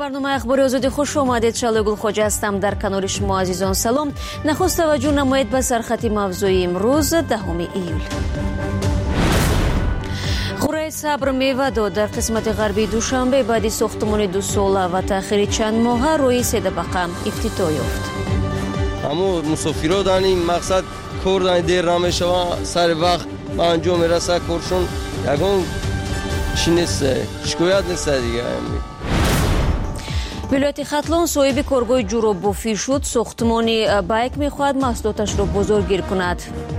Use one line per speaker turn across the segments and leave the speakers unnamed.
برنامه اخباری آزادی خوش آمدید. شعله گلخوجه هستم. در کنار شما عزیزان سلام. نخست توجه نمایید به سرخط موضوعی امروز 10 ایول. خوره صبر میوه داد. در قسمت غربی دوشنبه بعد ساختمان 2 ساله و تأخیر چند ماه روی 3 طبقه افتتاح یافت.
اما مسافرها در این مقصد کردن دیر نمیشه و سر وقت به انجام میرسه کارشون یکون چی نیست، شکایت نیست دیگه.
ولایت ختلان صاحب کارگاه جورابافی شد. ساختمان بایک میخواهد محصولاتش را بازارگیر کند.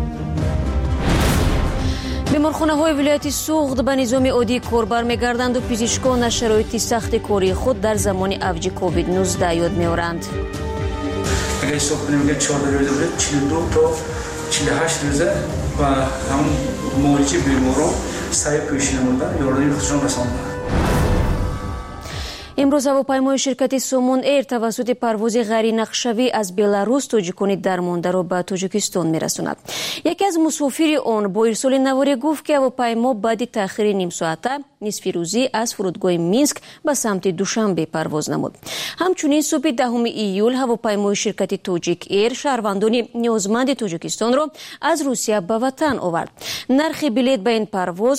بیمارخانه های ولایت سوخت به نظام عادی کار برمیگردند و پزشکان از شرایط سخت کاری خود در زمان اوج کووید 19 یاد میآورند.
اگر حساب کنیم که 14 روزه بود 42 تا 48 روزه و همون معالجه بیماران سعی پیش نموده یاردمی خودشان رسانده.
امروز هواپیمای شرکت سومون ایر توسط پرواز غیرنقشه‌ای از بلاروس توجیکان درمانده را به تاجیکستان میرساند. یکی از مسافرین آن با ارسال نواری گفت که هواپیما بعد تأخیر نیم ساعته نصف روزی از فرودگاه مینسک به سمت دوشنبه پرواز نمود. همچنین صبح 10 ایول هواپیمای شرکت تاجیک ایر شهروندان نیازمند تاجیکستان را از روسیه به وطن آورد. نرخ بلیط به این پرواز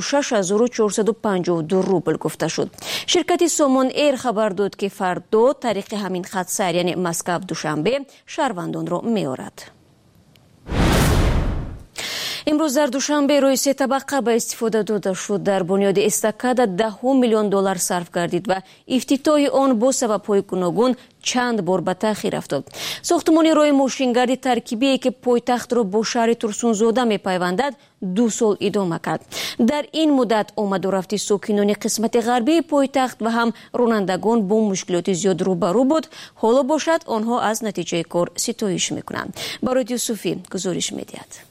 36452 روبل گفته شد. شرکت سومون ایر خبر داد که فردا طریق همین خط سیر یعنی مسکو دوشنبه شهروندان را می‌آورد. امروز در دوشنبه روی 3 طبقه به استفاده داده شد. در بنیاد استکاد 10 میلیون دلار صرف گردید و افتتاح آن با سبب‌های گوناگون چند بار به تأخیر افتاد. ساختمان راه ماشینگرد ترکیبی که پایتخت را با شهر ترسونزاده می‌پیوندد 2 سال ادامه کرد. در این مدت آمد و رفت ساکنان قسمت غربی پایتخت و هم رانندگان با مشکلات زیاد روبرو بود. حالا باشد آنها از نتیجه کار ستایش می‌کنند. برای یوسفی گزارش می‌دهد.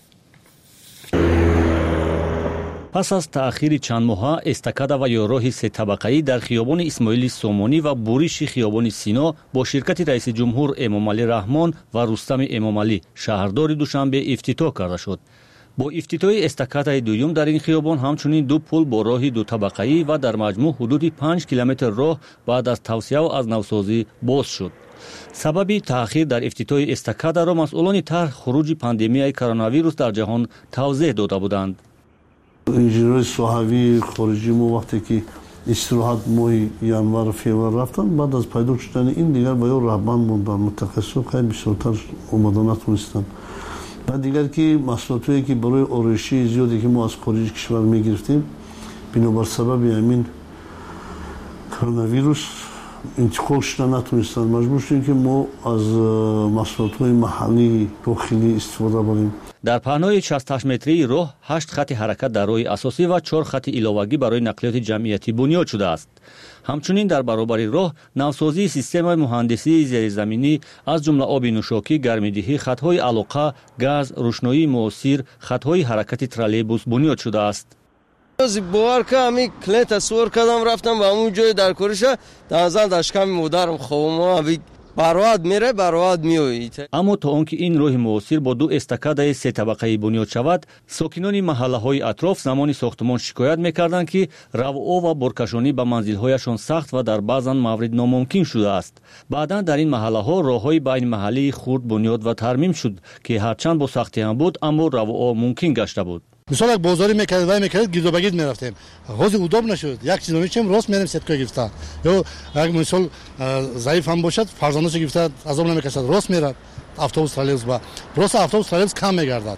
پس از تأخیر چند ماه استکادا و یا راه 3 طبقه‌ای در خیابان اسماعیل سومانی و بوریش خیابان سینا با شرکت رئیس جمهور امامعلی رحمان و رستم امامعلی شهردار دوشنبه افتتاح کرده شد. با افتتاح استکادای دوم در این خیابان همچنین 2 پل با راه 2 طبقه‌ای و در مجموع حدود 5 کیلومتر راه بعد از توسعه و از نوسازی باز شد. سبب تأخیر در افتتاح استکادا را مسئولان طرح خروج پاندمیای کرونا ویروس در جهان توضیح داده بودند.
انجینیر صحوی خارجی ما وقتی که استراحت ماه ینور فیوریه رفتن بعد از پیدا شدن این دیگر با یه رهبان موندن متخصص خیلی بسیارتر اومدن نتونستن. بعد دیگر که محصولاتی که برای آرایشی زیادی که ما از خارج کشور میگرفتیم بنابر سبب همین کرونا ویروس انتقال شدن نتونستن. مجبور شدیم که ما از محصولات‌های محلی داخلی استفاده کنیم.
در پهنای 68 متری راه 8 خط حرکت در راه اساسی و 4 خط علاوگی برای نقلیات جمعیتی بنیاد شده است. همچنین در برابر راه نوسازی سیستم مهندسی زیرزمینی از جمله آب نوشاکی، گرمایدهی، خطهای علاقه، گاز، روشنایی موثر، خطهای حرکت ترالیبوس بنیاد شده است.
از باور که همی کلیت تصور کردم رفتم به همون جای در کورشه دنزل داشکم مادرم خوابم همی برآد میره برآد میوید.
اما تا آنکه این راه موثر با 2 استکادای 3 طبقه‌ای بنیاد شود ساکنان محله‌های اطراف زمان ساختمان شکایت می‌کردند که رواء و برکشانی به منزل‌هایشان سخت و در بعضن موارد ناممکن شده است. بعداً در این محله‌ها راه‌های بین محلی خرد بنیاد و ترمیم شد که هرچند با سختی هم بود اما رواء ممکن گشته بود.
مثلا یک بازاری میکرد و میکرد گرد و بگیر میرفتیم حوض اداب نشد یک چیز میچیم راست میریم ستکا گرفته یا یک مثال ضعیف هم باشد فرزندش گرفته عذاب نمیکشد راست میرد اتوبوس ترالیبوس با راست اتوبوس ترالیبوس کم میگردد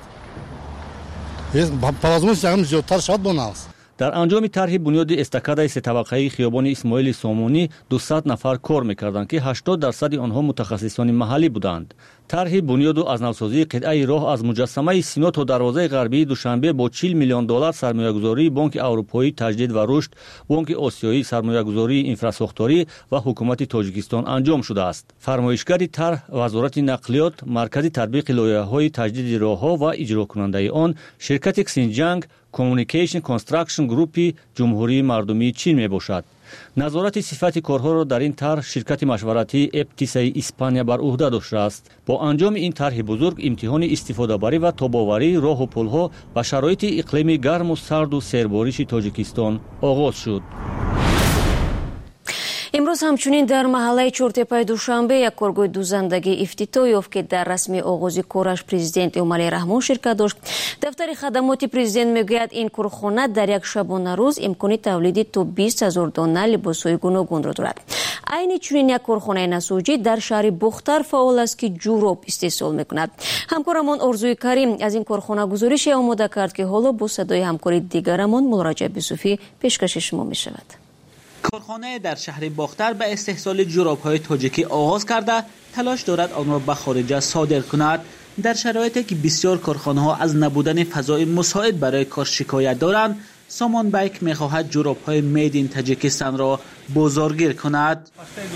پرازمون جمع زیادتر شد بوناست.
در انجام طرح بنیاد استکادای 3 طبقه‌ای خیابان اسماعیل سومانی 200 نفر کار می‌کردند که 80% آنها متخصصان محلی بودند. طرح بنیاد و از نوسازی قطعه راه از مجسمه سینا تا دروازه غربی دوشنبه با 40 میلیون دلار سرمایه‌گذاری بانک اروپایی تجدید و رشد، بانک آسیایی سرمایه‌گذاری اینفراساختاری و حکومت تاجیکستان انجام شده است. فرمایشگر طرح وزارت نقلیات، مرکز تطبیق لایحه‌های تجدید راه‌ها و اجرا کننده آن شرکت کسینجنگ کمیونیکیشن کنستراکشن گروپی جمهوری مردمی چین می باشد. نظارت صفت کارها را در این طرح شرکت مشورتی اپتیسای اسپانیا بر عهده داشته است. با انجام این طرح بزرگ امتحان استفاده بری و تاب‌آوری راه و پل‌ها و شرایط اقلیمی گرم و سرد و سیرباریش تاجیکستان آغاز شد.
امروز باز همچنین در محله چورتپای دوشنبه یک کارگاه دوزندگی افتتاح یافت که در رسمی آغاز کارش پرزیدنت امالی رحمان شرکت داشت. دفتر خدمات پرزیدنت میگوید این کارخانه در یک شبانه روز امکان تولید تا 20,000 دانه لباس‌های گوناگون را دارد. عین چنین یک کارخانه نساجی در شهر بختر فعال است که جوراب استحصال میکند. همکارمان آرزوی کریم از این کارخانه گزارش آماده کرد که حالا با صدای همکار دیگرمان مراجعه به صوفی پیشکش شما میشود.
کارخانه در شهر باختر به استحصال جوراب‌های تاجیکی آغاز کرده تلاش دارد آن را به خارج صادر کند. در شرایطی که بسیار کارخانه‌ها از نبودن فضای مساعد برای کار شکایت دارند، سامان بیک می‌خواهد جوراب‌های مید این تاجیکستان را بازارگیر کند.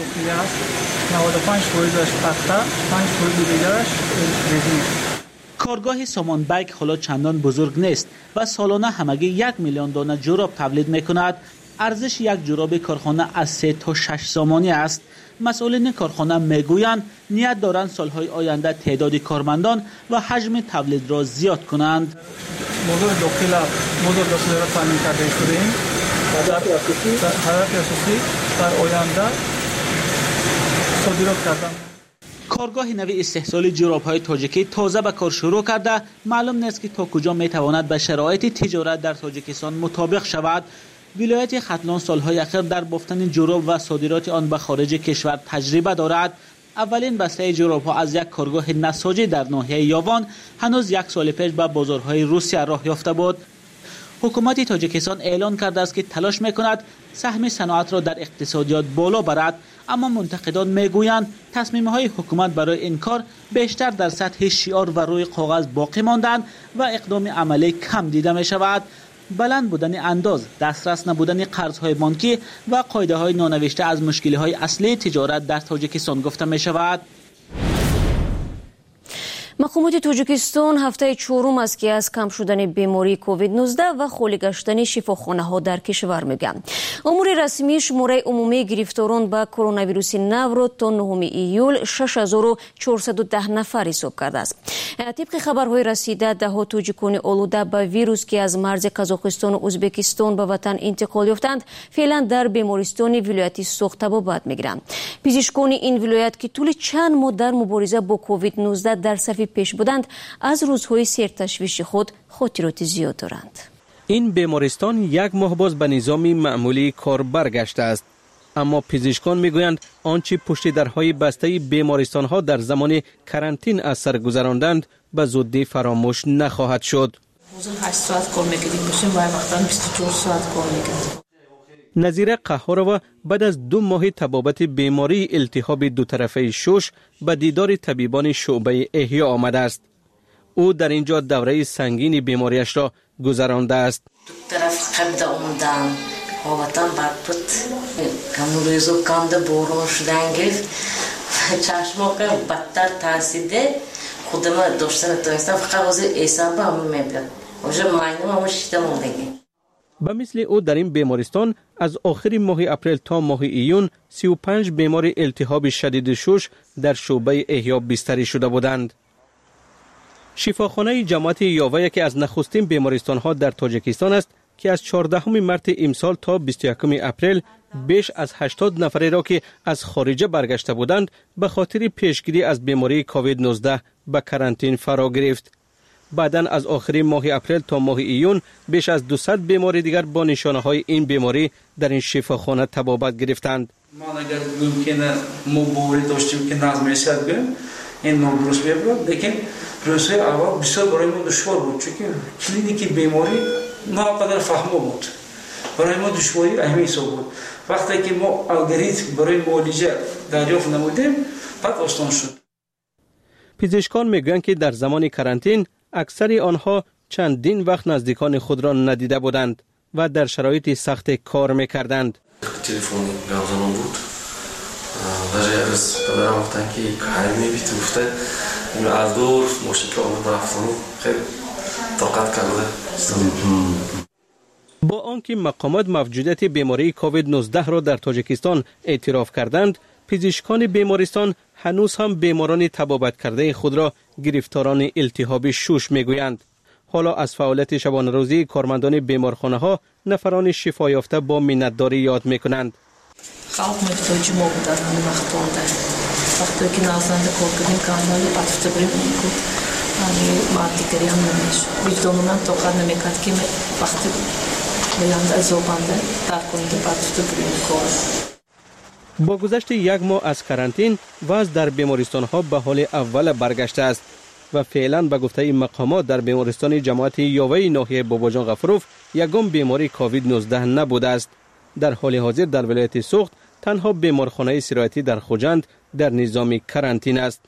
95% کارگاه سامان بیک حالا چندان بزرگ نیست و سالانه همگی 1 میلیون دانه جوراب تولید می‌کند. ارزش یک جوراب کارخانه از 3 تا 6 سامانی است. مسئولین کارخانه میگویند نیت دارند سالهای آینده تعداد کارمندان و حجم تولید را زیاد کنند.
موضوع داخل را تامین کرده شدیم. هدف اساسی در آینده صادرات کردن.
کارگاه نوی استحصال جوراب‌های تاجیکی تازه به کار شروع کرده. معلوم نیست که تا کجا میتواند به شرایط تجارت در تاجیکستان مطابق شود. ولایت ختلان سالهای اخیر در بافتن جوراب و صادرات آن به خارج کشور تجربه دارد. اولین بسته جوراب‌ها از یک کارگاه نساجی در ناحیه یاوان هنوز 1 سال پیش به بازارهای روسیه راه یافته بود. حکومت تاجیکستان اعلان کرده است که تلاش می‌کند سهم صنعت را در اقتصادیات بالا برد، اما منتقدان میگویند تصمیم‌های حکومت برای این کار بیشتر در سطح شعار و روی کاغذ باقی ماندند و اقدام عملی کم دیده می‌شود. بلند بودن انداز، دسترس نبودن قرض‌های بانکی و قاعده‌های نانوشته از مشکل‌های اصلی تجارت در تاجیکستان گفته می‌شود.
مقامات تاجیکستان هفته چهارم است که از کم شدن بیماری کووید 19 و خالی گشتن شفاخانه‌ها در کشور میگن. امور رسمی شماره عمومی گرفتاران با کرونا ویروس نو را تا 9 ایول 6410 نفر حساب کرده است. طبق خبرهای رسیده دهها تاجیکان آلوده به ویروس که از مرز قزاقستان و ازبکستان به وطن انتقال یافتند فعلا در بیمارستان ولایت سوخت طبابت میگیرند. پزشکان این ولایت که طول چند ماه در مبارزه با کووید 19 در صف پیش بودند از روزهای سرتشویش خود خاطرات زیاد دارند.
این بیمارستان 1 ماه باز به نظام معمولی کار برگشته است، اما پزشکان میگویند آنچه پشت درهای بسته بیمارستان ها در زمان کرانتین از سر گذراندند به زودی فراموش نخواهد شد.
8 ساعت کار میکردیم، باشیم باید وقتا 24 ساعت کار میکردیم.
نظیر قهارова بعد از 2 ماه تبابت بیماری التهاب دو طرفه شش به دیدار طبیبان شعبه احیا آمده است. او در اینجا دوره سنگین بیماریش را گذرانده است.
دو طرف قبضه اومدن، حالتان بد بود، همون روزو کنده بارون شدن گرفت، چشما که بدتر ترسیده خودم داشتن تونستم فقط واسه ایسان به همون میبلد. اونجا ماینم همون شیده موندگی.
به مثل او در این بیمارستان از آخر ماه اپریل تا ماه ایون 35 بیمار التهاب شدید شش در شعبه احیا بستری شده بودند. شفاخانه جماعت یاوه که از نخستین بیمارستان ها در تاجیکستان است که از 14 مارس امسال تا 21 اپریل بیش از 80 نفری را که از خارج برگشته بودند به خاطر پیشگیری از بیماری کووید 19 به کرانتین فرا گرفت. بعداً از آخر ماه اپریل تا ماه ایون بیش از 200 بیمار دیگر با نشانه‌های این بیماری در این شفاخانه تبابت گرفتند.
ما اگر ممکنه ما باوری داشتیم که نظم رسد بریم این نادرست بود، لیکن پروسه اول بسیار برای ما دشوار بود، چون کلینیک بیماری ناقدر فهمو بود. برای ما دشواری اهمی حساب بود. وقتی که ما الگوریتم برای معالجه دریافت نمودیم بعد آسان شد.
پزشکان میگویند که در زمان کرانتین اکثر آنها چندین وقت نزدیکان خود را ندیده بودند و در شرایط سخت کار میکردند.
تلفن گوزنم بود. در از پدرم گفتن که کاری میبیت گفته این از دور مشکل آمد رفتن خیلی طاقت کرده.
با آنکه مقامات موجودیت بیماری کووید 19 را در تاجیکستان اعتراف کردند، پزشکان بیمارستان هنوز هم بیماران تبابت کرده خود را گرفتاران التهاب شش میگویند. حالا از فعالیت شبانه روزی کارمندان بیمارخانه ها نفران شفا یافته با منتداری یاد میکنند.
خلق میتونه جمع بودن همین وقت بوده وقتی که نازنده کار کردیم کانالی پاتفته بریم اونکو همین مادیگری هم نمیش وجدانم توقع نمیکرد که وقتی بلند از زبانده در کنید پاتفته بریم کار.
با گذشت یک ماه از کرانتین وضع در بیمارستان‌ها به حال اول برگشته است و فعلا به گفته مقامات در بیمارستان جماعت یاوه ناحیه باباجان غفروف یگان بیماری کووید 19 نبوده است. در حال حاضر در ولایت سوخت تنها بیمارخانه استراحتی در خوجند در نظام کرانتین است.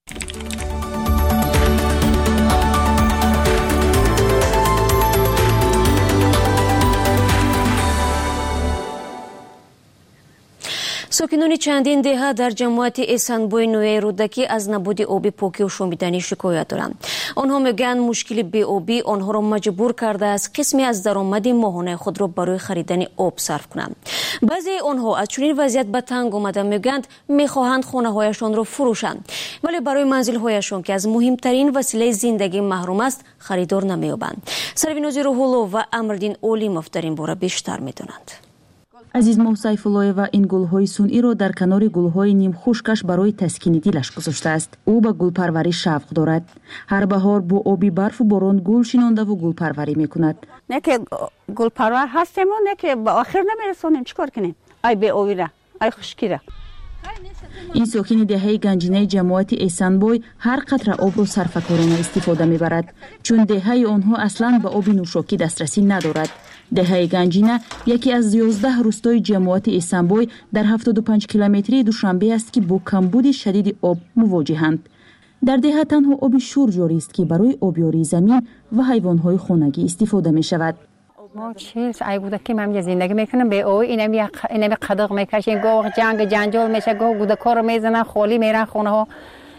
ساکنان چندین دهه در جماعت احسانبوی نوی رودکی از نبود آب پاکی و شومیدنی شکایت دارند. آنها میگن مشکل بی آبی آنها را مجبور کرده است قسمی از درآمد ماهانه خود را برای خریدن آب صرف کنند. بعضی آنها از چنین وضعیت به تنگ آمده میگویند میخواهند خانه‌هایشان را فروشند ولی برای منزل‌هایشان که از مهمترین وسیله زندگی محروم است خریدار نمی‌یابند. سروینوز روحولو و امردین اولیموف در این باره بیشتر می‌دانند.
азизмоҳ сайфуллоева ин гулҳои сунъиро дар канори гулҳои нимхушкаш барои таскини дилаш гузоштааст. ӯ ба гулпарварӣ шавқ дорад. ҳар баҳор бо оби барфу борон гул шинондаву гулпарварӣ мекунад.
не ки гулпарвар ҳастему не ки ба охир намерасонем чӣ кор кунем ай беовира ай хушкира.
ин сокини деҳаи ганҷинаи ҷамоати эҳсанбой ҳар қатра обро сарфакорона истифода мебарад чун деҳаи онҳо аслан ба оби нӯшокӣ дастрасӣ надорад. деҳаи ганҷина яке аз 11 рӯстои ҷамоати эҳсанбой дар 75 километрии душанбе аст ки бо камбуди шадиди об мувоҷиҳанд. дар деҳа танҳо оби шур ҷорист ки барои обёрии замин ва ҳайвонҳои хонагӣ истифода мешавад.
ما 40 سال بوده که من زندگی میکنم به او اینمی قدق میکشیم گاه جنجال میشه گاه گودکار میزنن خالی میرن خونه ها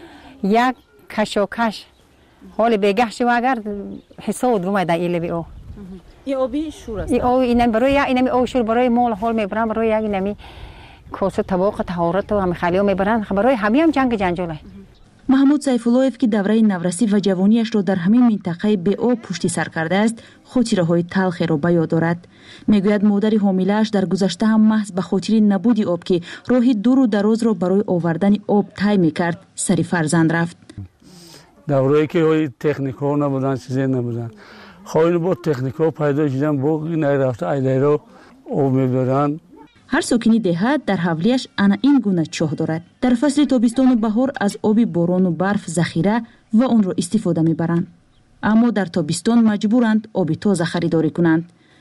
یک کشوکش حال بگهش و اگر حساب گم در ایله به او
این آبی شور است.
این او اینم برای اینمی او شور برای مال حال میبرن برای یک اینمی کوسه طباق طهارت و هم خالیو میبرن برای همه هم جنگ جنجاله.
маҳмуд сайфуллоев ки давраи наврасӣ ва ҷавонияшро дар ҳамин минтақаи беоб пушти сар кардааст хотираҳои талхеро ба ёд дорад. мегӯяд модари ҳомилааш дар гузашта ҳам маҳз ба хотири набуди об ки роҳи дуру дарозро барои овардани об тай мекард сари фарзанд рафт.
даврое ки техникаҳо набуданд чизе набуданд хоҳини бо техникаҳо пайдо шудан бо найрафта айдайро об мебаранд.
ҳар сокини деҳа дар ҳавлияш ана ин гуна чоҳ дорад. дар фасли тобистону баҳор аз оби борону барф захира ва онро истифода мебаранд. аммо дар тобистон маҷбуранд оби тоза харидорӣ кунанд.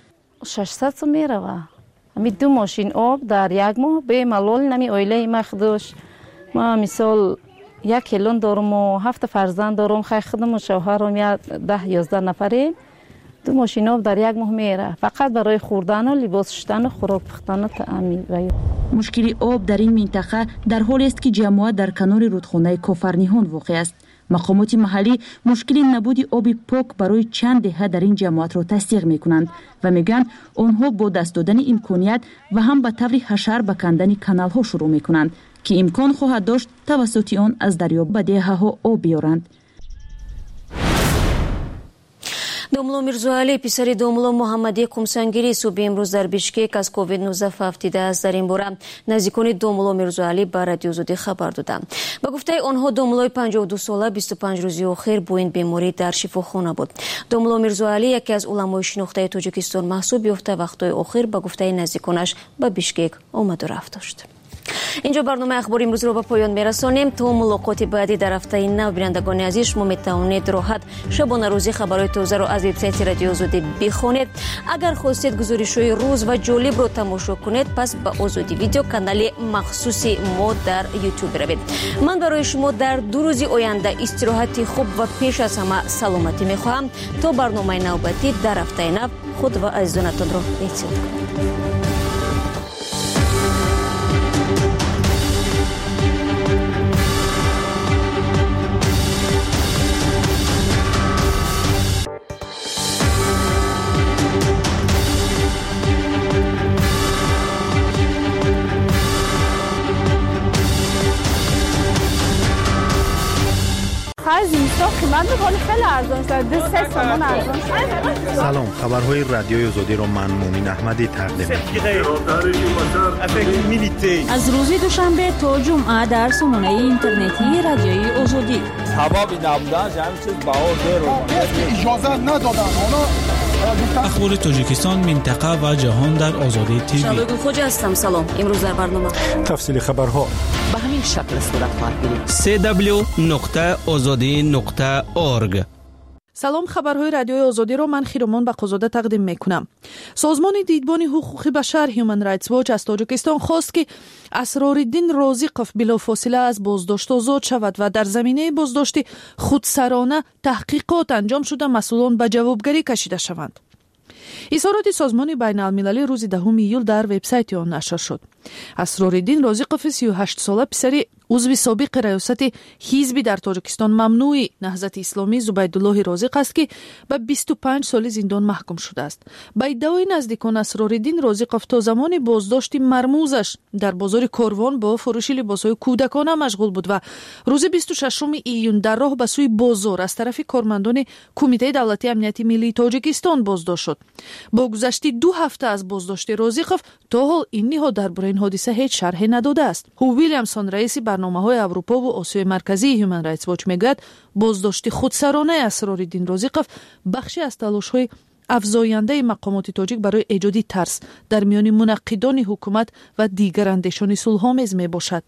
600 сум мерава. ҳами 2 мошин об дар як моҳ бемалол нами оилаи махдуш ма мисол 1 келон доруму 7 фарзанд дорум хай худаму шавҳарам 10-11 нафарем. 2 мошин об дар як моҳ мера фақат барои хӯрдану либос шудану хӯрок пухтану таъмин.
мушкили об дар ин минтақа дар ҳолест ки ҷамоат дар канори рудхонаи кофарниҳон воқеъ аст. мақомоти маҳаллӣ мушкили набуди оби пок барои чанд деҳа дар ин ҷамоатро тасдиқ мекунанд ва мегӯянд онҳо бо даст додани имконият ва ҳам ба таври ҳашар ба кандани каналҳо шурӯъ мекунанд ки имкон хоҳад дошт тавассути он аз дарё ба деҳаҳо об биёранд.
домло мирзоалӣ писари домло муҳаммадӣ қумсангирӣ субҳи имрӯз дар бишкек аз COVID-19 фавтидааст. дар ин бора наздикони домло мирзоалӣ ба радиозудӣ хабар доданд. ба гуфтаи онҳо домлои 52-сола 25 рӯзи охир бо ин беморӣ дар шифохона буд. домло мирзоалӣ яке аз уламои шинохтаи тоҷикистон маҳсуб ёфта вақтҳои охир ба гуфтаи наздиконаш ба бишкек омаду рафт дошт. инҷо барномаи ахбори имрӯзро ба поён мерасонем. то мулоқоти баъдӣ дар ҳафтаи нав бинандагони азиз шумо метавонед роҳат шабона рӯзи хабарҳои тозаро аз вебсайти радиозудӣ бихонед. агар хостед гузоришҳои рӯз ва ҷолибро тамошо кунед пас ба озодӣ видео канали махсуси мо дар ютуб равед. ман барои шумо дар 2 рӯзи оянда истироҳати хуб ва пеш аз ҳама саломатӣ мехоҳам. то барномаи навбатӣ дар ҳафтаи нав худ ва азизонатонро эҳтиёт кунед.
آخر زمستان قیمت ولی خیلی ارزان شد 2-3 تومان ارزان شد.
سلام، خبرهای رادیوی آزادی را من مومن احمدی تقدیم می‌کنم.
از روز دوشنبه تا جمعه در سامانه اینترنتی رادیوی آزادی.
هوا بی نبودن همین چیز اجازه ندادن.
اخبار تاجیکستان، منطقه و جهان در آزادی تیوی.
شبگون خوش هستم. سلام. امروز در برنامه
تفصیل خبرها
به همین شکل صورت خواهد گرفت.
www.azadi.org.
سلام، خبرهای رادیوی آزادی رو من خیرمان بقازاده تقدیم میکنم. سازمان دیدبان حقوق بشر هیومن رایتس واچ از تاجیکستان خواست که اسرارالدین رازقов بلافاصله از بازداشت آزاد شود و در زمینه بازداشت خودسرانه تحقیقات انجام شده مسئولان به جوابگری کشیده شوند. اظهارات سازمان بین المللی روز 10 ایول در وبسایت آن نشر شد. اسرارالدین رازقов 38 ساله پسر عضو سابق ریاست حزب در تاجیکستان ممنوع نهضت اسلامی زبیدالله رازق است که به 25 سال زندان محکوم شده است. به ادعای نزدیکان اسرارالدین رازقов تا زمان بازداشت مرموزش در بازار کاروان با فروش لباسهای کودکانه مشغول بود و روز 26 ایون در راه به سوی بازار از طرف کارمندان کمیته دولتی امنیت ملی تاجیکستان بازداشت شد. با گذشت 2 هفته از بازداشت رازقов تا حال این نهاد درباره این حادثه هیچ شرحی نداده است. هو ویلیامسون رئیس برنامه‌های اروپا و آسیای مرکزی هیومن رایتس واچ میگوید بازداشت خودسرانه اسرارالدین رازقов بخشی از تلاش‌های افزاینده مقامات تاجیک برای ایجاد ترس در میان منقدان حکومت و دیگر اندیشان صلح‌آمیز میباشد.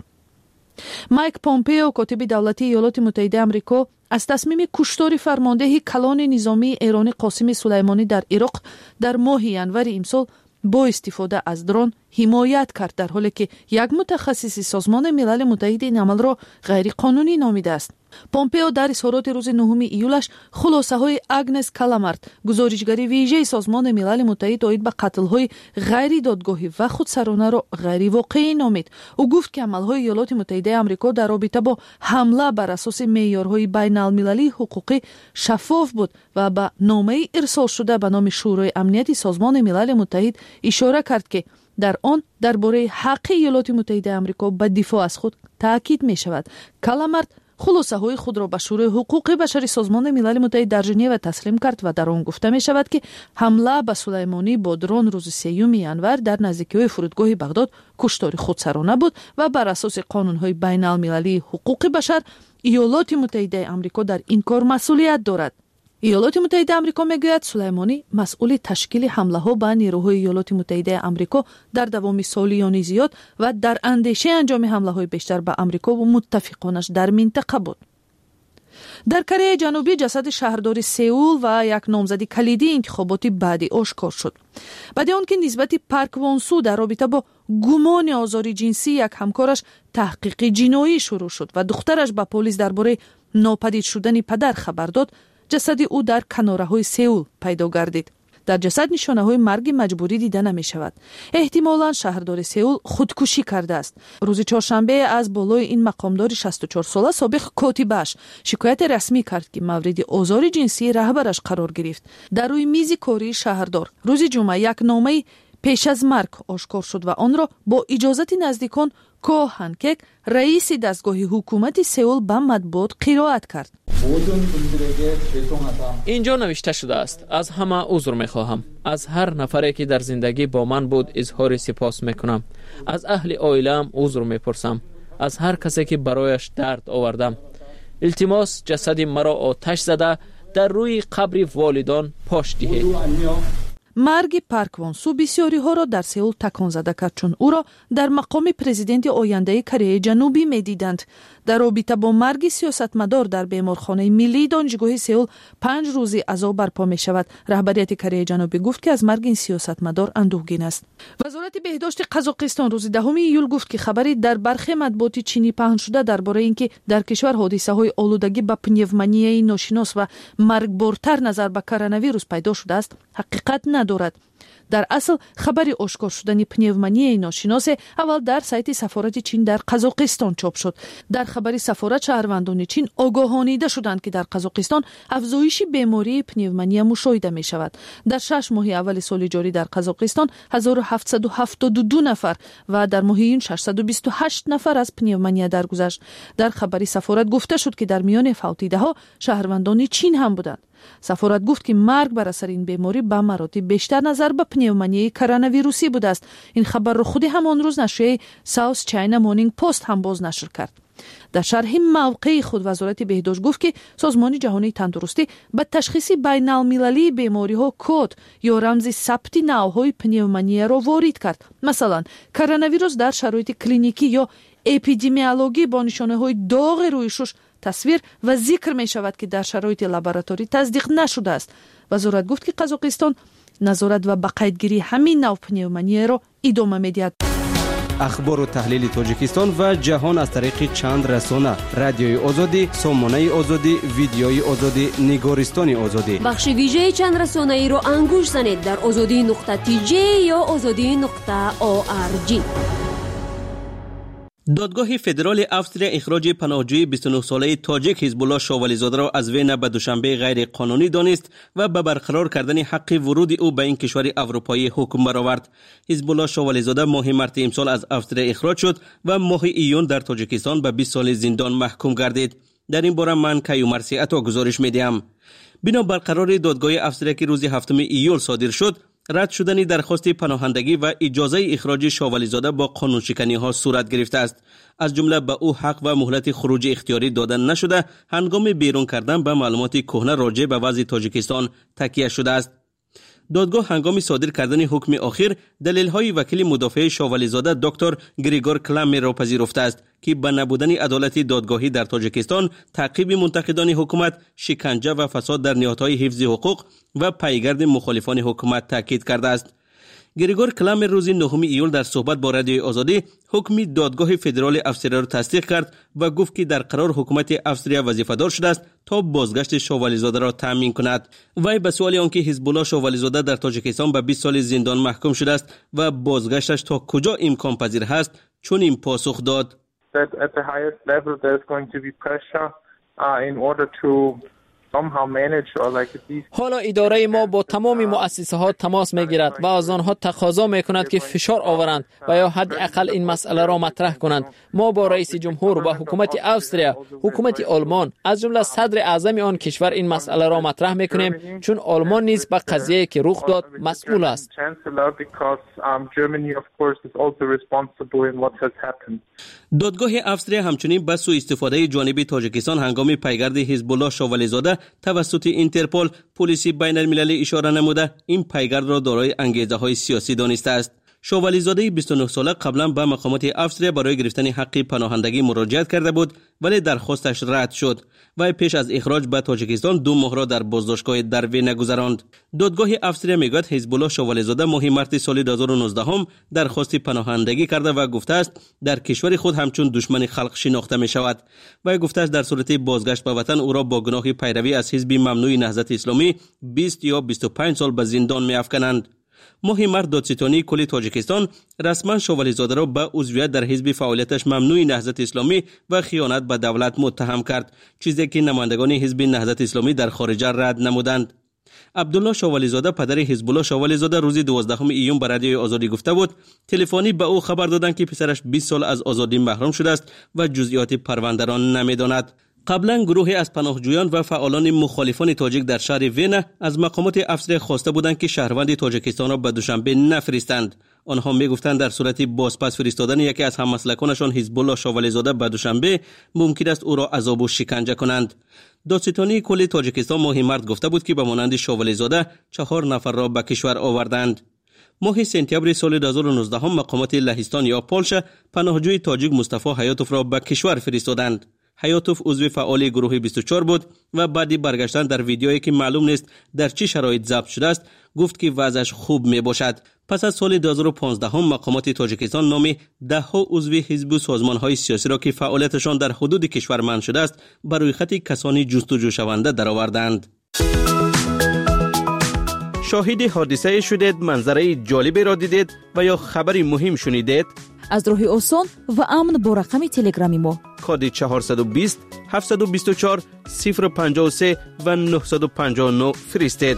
مایک پومپئو کاتب دولتی ایالات متحده آمریکا از تصمیم کشتار فرمانده کلان نظامی ایرانی قاسم سلیمانی در عراق در ماه ینور امسال با استفاده از درون حمایت کرد، در حالی که یک متخصص سازمان ملل متحد این عمل را غیر قانونی نامیده است. پومپئو در اظهارات روز 9 ایولش خلاصه های اگنس کالامارت، گزارشگر ویژه سازمان ملل متحد آید به قتل های غیر دادگاهی و خودسرانه را غیر واقعی نامید. او گفت که عمل های ایالات متحده آمریکا در رابطه با حمله بر اساس معیارهای بین المللی حقوقی شفاف بود و به نامه ارسال شده به نام شورای امنیت سازمان ملل متحد اشاره کرد که در آن درباره حق ایالات متحده آمریکا به دفاع از خود تاکید می شود. کالامارت خلاصه های خود را به شورای حقوق بشر سازمان ملل متحد در ژنو تسلیم کرد و در آن گفته می شود که حمله به سلیمانی با درون روز 3 ینور در نزدیکی فرودگاه بغداد کشتار خودسرانه بود و بر اساس قانون‌های بین المللی حقوق بشر ایالات متحده آمریکا در این کار مسئولیت دارد. ایالات متحده آمریکا میگوید سلیمانی مسئول تشکیل حمله ها به نیروهای ایالات متحده آمریکا در دوام سالیانی زیاد و در اندیشه انجام حمله های بیشتر به آمریکا و متفقانش در منطقه بود. در کره جنوبی جسد شهردار سئول و یک نامزد کلیدی انتخابات بعدی آشکار شد. بعد آنکه نسبت پارک وانسو در رابطه با گمان آزار جنسی یک همکارش تحقیق جنایی شروع شد و دخترش به پلیس درباره ناپدید شدن پدر خبر داد، جسد او در کناره‌های سئول پیدا گردید. در جسد نشانه‌های مرگ مجبوری دیده نمی‌شود. احتمالاً شهردار سئول خودکشی کرده است. روز چهارشنبه از بالای این مقامدار 64 ساله سابق کاتبش شکایت رسمی کرد که مورد آزار جنسی رهبرش قرار گرفت. در روی میز کاری شهردار روز جمعه یک نامه پیش از مرگ آشکار شد و آن را با اجازت نزدیکان کو هانکک رئیس دستگاه حکومت سئول به مطبوعات قرائت کرد.
اینجا نوشته شده است: از همه عذر میخواهم. از هر نفری که در زندگی با من بود اظهار سپاس میکنم. از اهل عائله‌ام عذر میپرسم. از هر کسی که برایش درد آوردم. التماس جسد مرا آتش زده در روی قبر والدان پاش دهید.
مرگ پارک وانسو بسیاری ها را در سئول تکان زده کرد، چون او را در مقام پرزیدنت آینده کره جنوبی می‌دیدند. در رابطه با مرگ سیاستمدار در بیمارخانه ملی دانشگاه سئول 5 روزی عزا برپا می شود. رهبریت کره جنوبی گفت که از مرگ این سیاستمدار اندوهگین است. وزارت بهداشت قزاقستان روز 10 ایول گفت که خبری در برخی مطبوعات چینی پخش شده درباره اینکه در کشور حادثه‌های آلودگی به پنیومونیای ناشناس و مرگبارتر نظر به کرونا ویروس پیدا شده است حقیقت ندارد. در اصل خبری آشکار شدن پنیومانی ناشناس اول در سایت سفارت چین در قزاقستان چاپ شد. در خبر سفارت شهروندان چین آگاهانیده شدند که در قزاقستان افزایش بیماری پنیومانی مشاهده می شود. در 6 ماه اول سال جاری در قزاقستان 1772 نفر و در ماه این 628 نفر از پنیومانی درگذشت. در خبر سفارت گفته شد که در میان فوتیده ها شهروندان چین هم بودند. سفارت گفت که مرگ بر اثر این بیماری به مراتب بیشتر نظر به پنیومانی کرونا ویروسی بوده است. این خبر را خود همان روز نشریه ساوث چاینا مورنینگ پست هم باز نشر کرد. در شرح موقع خود وزارت بهداشت گفت که سازمان جهانی تندرستی به تشخیص بین المللی بیماری ها کد یا رمز ثبت نوع‌های پنیومانی را وارد کرد. مثلا کرونا ویروس در شرایط کلینیکی یا اپیدمیولوژی با نشانه‌های داغ روی شش تصویر و ذکر می شود که در شرایط لابراتوری تصدیق نشده است. وزارت گفت که قزاقستان نظارت و به قیدگیری همین نوع پنیومانی را ادامه می‌دهد.
اخبار و تحلیل تاجیکستان و جهان از طریق چند رسانه: رادیوی آزادی، سامانه آزادی، ویدیوی آزادی، نگارستان آزادی.
بخش ویژه چند رسانه ای را انگوش زنید در azadi.tj یا azadi.org.
دادگاه فدرال استرالیا اخراج پناهجوی 29 ساله تاجیک حزب الله شاولی زاده را از وین به دوشنبه غیر قانونی دانست و به برقرار کردن حق ورود او به این کشور اروپایی حکم برآورد. حزب الله شاولی زاده ماه مارس امسال از استرالیا اخراج شد و ماه ایون در تاجیکستان به 20 سال زندان محکوم گردید. در این باره من کیومرث عطا گزارش میدهم. بنا بر قرار دادگاه استرالیا که روز 7 ایول صادر شد، رد شدن درخواست پناهندگی و اجازه اخراج شاولی زاده با قانون شکنی ها صورت گرفته است. از جمله به او حق و مهلت خروج اختیاری دادن نشده، هنگام بیرون کردن به معلومات کهنه راجع به وضع تاجیکستان تکیه شده است. دادگاه هنگام صادر کردن حکم آخر دلیل‌های وکیل مدافع شاولی زاده دکتر گریگور کلامر را پذیرفته است که به نبودن عدالت دادگاهی در تاجیکستان، تعقیب منتقدان حکومت، شکنجه و فساد در نهادهای حفظ حقوق و پیگرد مخالفان حکومت تاکید کرده است. گریگور کلامر روز 9 ایول در صحبت با رادیوی آزادی حکم دادگاه فدرال استرالیا را تصدیق کرد و گفت که در قرار حکومت استرالیا وظیفه‌دار شده است تا بازگشت شاولی زاده را تامین کند. وی به سوال آنکه حزب الله شاولی زاده در تاجیکستان به 20 سال زندان محکوم شده است و بازگشتش تا کجا امکان پذیر است، چون این پاسخ داد:
حالا اداره ما با تمام مؤسسه ها تماس میگیرد و از آنها تقاضا میکند که فشار آورند و یا حداقل این مسئله را مطرح کنند. ما با رئیس جمهور و حکومت استرالیا، حکومت آلمان از جمله صدر اعظم آن کشور این مسئله را مطرح میکنیم، چون آلمان نیز به قضیه که رخ داد مسئول است.
دادگاه استرالیا همچنین به سوء استفاده جانب تاجیکستان هنگام پیگرد حزب الله شاولی زاده توسط اینترپل، پلیس بین المللی اشاره نموده این پیگرد را دارای انگیزه‌های سیاسی دانسته است. شاولی زاده 29 ساله قبلا به مقامات استرالیا برای گرفتن حق پناهندگی مراجعت کرده بود، ولی درخواستش رد شد و پیش از اخراج به تاجیکستان 2 ماه را در بازداشتگاه در وین گذراند. دادگاه استرالیا میگوید حزب الله شاولی زاده ماه مارس سال 2019 هم درخواست پناهندگی کرده و گفته است در کشور خود همچون دشمن خلق شناخته می شود و گفته است در صورت بازگشت به وطن او را با گناه پیروی از حزب ممنوع نهضت اسلامی 20 یا 25 سال به زندان می افکنند. ماه مارس دادستانی کل تاجیکستان رسما شاولی زاده را به عضویت در حزب فعالیتش ممنوع نهضت اسلامی و خیانت به دولت متهم کرد، چیزی که نمایندگان حزب نهضت اسلامی در خارج رد نمودند. عبدالله شاولی زاده پدر حزب الله شاولی زاده روز 12 ایون به رادیوی آزادی گفته بود تلفنی به او خبر دادند که پسرش 20 سال از آزادی محروم شده است و جزئیات پرونده را نمیداند. قبلا گروهی از پناهجویان و فعالان مخالفان تاجیک در شهر وین از مقامات استرالیا خواسته بودند که شهروند تاجیکستان را به دوشنبه نفرستند. آنها میگفتند در صورت بازپس فرستادن یکی از هممسلکانشان حزب الله شاولی زاده به دوشنبه ممکن است او را عذاب و شکنجه کنند. دادستانی کل تاجیکستان ماه مارس گفته بود که به مانند شاولی زاده 4 نفر را به کشور آوردند. ماه سپتامبر سال 2019 مقامات لهستان یا پولش پناهجوی تاجیک مصطفی حیاتوف را به کشور فرستادند. حیاتوف عضو فعال گروه 24 بود و بعدی برگشتن در ویدیویی که معلوم نیست در چه شرایط ضبط شده است گفت که وضعش خوب می باشد. پس از سال 2015 مقامات تاجیکستان نام 10 عضو حزب و سازمان‌های سیاسی را که فعالیتشان در حدود کشور منع شده است بر روی خط کسانی جستجو شونده درآوردند. شاهد حادثه شدید، منظره جالبی را دیدید و یا خبری مهم شنیدید؟
از راه آسان و امن با رقم تلگرامی ما
کد 420 724 053 و 959 فرستید.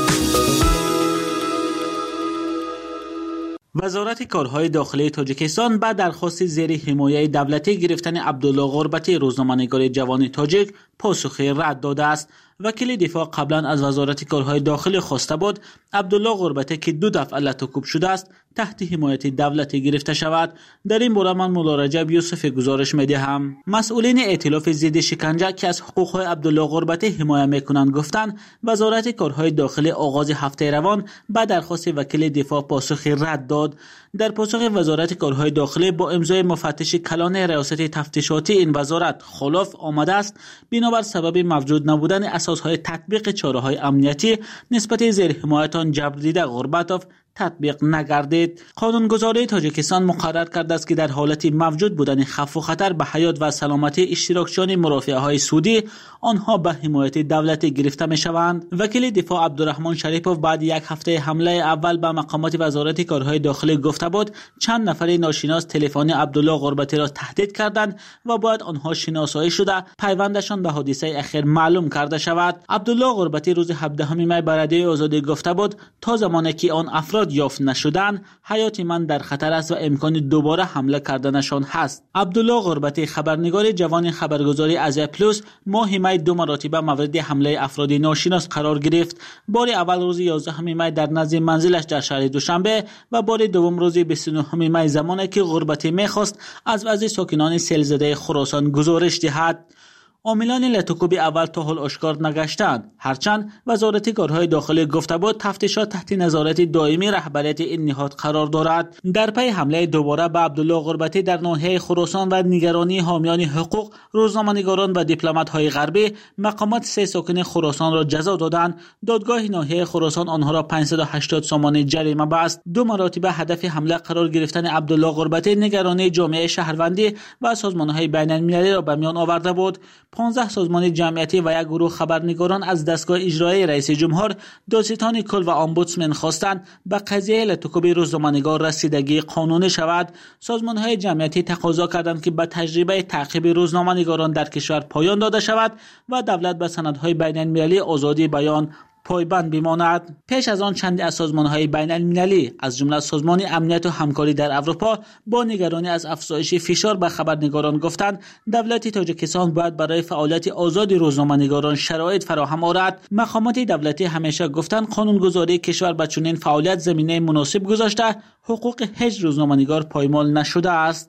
وزارت کارهای داخلی تاجیکستان بعد درخواست زیر حمایت دولتی گرفتن عبدالله غربتی، روزنامه‌نگار جوان تاجیک، پاسخی رد داده است. وکیل دفاع قبلا از وزارت کارهای داخلی خواسته بود عبدالله غربتی که 2 دفعه لطوکوب شده است تحت حمایت دولتی گرفته شود. در این باره من مولا رجب یوسف گزارش میدهم. مسئولین ائتلاف ضد شکنجه که از حقوق‌های عبدالله غربتی حمایت میکنند گفتند وزارت کارهای داخلی آغاز هفته روان به درخواست وکیل دفاع پاسخی رد داد. در پاسخ وزارت کارهای داخلی با امضای مفتش کلان ریاست تفتیشاتی این وزارت خلاف آمده است بنابر سبب موجود نبودن اساسهای تطبیق چاره‌های امنیتی نسبت زیر حمایت آن جبر دیده غربتوف تطبیق نگردید. قانونگذاری تاجیکستان مقرر کرده است که در حالت موجود بودن خوف و خطر به حیات و سلامتی اشتراکچیان مرافعه‌های سودی آنها به حمایت دولتی گرفته می‌شوند. وکیل دفاع عبدالرحمن شریفوف بعد یک هفته حمله اول به مقامات وزارت کارهای داخلی گفته بود چند نفر ناشناس تلفنی عبدالله غربتی را تهدید کردند و باید آنها شناسایی شده پیوندشان به حادثه اخیر معلوم کرده شود. عبدالله غربتی روز 17 می به رادیوی آزادی گفته بود تا زمانی که آن افراد یافت نشدن حیات من در خطر است و امکان دوباره حمله کردنشان هست. عبدالله غربتی خبرنگار جوان خبرگزاری ازیا پلوس ماه می 2 مرتبه مورد حمله افراد ناشناس قرار گرفت. بار اول روز 11 می در نزد منزلش در شهر دوشنبه و بار دوم روز 29 می زمانی که غربتی می‌خواست از وضع ساکنان سیل‌زده خراسان گزارش دهد. عاملان لطوکوب اول تا حال آشکار نگشتند، هرچند وزارت کارهای داخلی گفته بود تفتیشات تحت نظارت دائمی رهبریت این نهاد قرار دارد. در پی حمله دوباره به عبدالله غربتی در ناحیه خراسان و نگرانی حامیان حقوق، روزنامه‌نگاران و دیپلمات‌های غربی مقامات 3 ساکن خراسان را جزا دادند. دادگاه ناحیه خراسان آنها را 580 سومانی جریمه بست. 2 مرتبه هدف حمله قرار گرفتن عبدالله غربتی نگرانی جامعه شهروندی و سازمان‌های بین‌المللی را به میان آورده بود. 15 سازمان جمعیتی و یک گروه خبرنگاران از دستگاه اجرایی رئیس جمهور، دادستان کل و امبودسمن خواستند به قضیه لطوکوب روزنامه‌نگار رسیدگی قانونی شود. سازمان‌های جمعیتی تقاضا کردند که به تجربه تعقیب روزنامه‌نگاران در کشور پایان داده شود و دولت به سندهای بین‌المللی آزادی بیان پایبند بماند. پیش از آن چندی از سازمان‌های بین‌المللی از جمله سازمان امنیت و همکاری در اروپا با نگرانی از افزایش فشار به خبرنگاران گفتند دولت تاجیکستان باید برای فعالیت آزاد روزنامه‌نگاران شرایط فراهم آورد. مقامات دولتی همیشه گفتند قانونگذاری کشور به چنین فعالیت زمینه مناسب گذاشته، حقوق هیچ روزنامه‌نگار پایمال نشده است.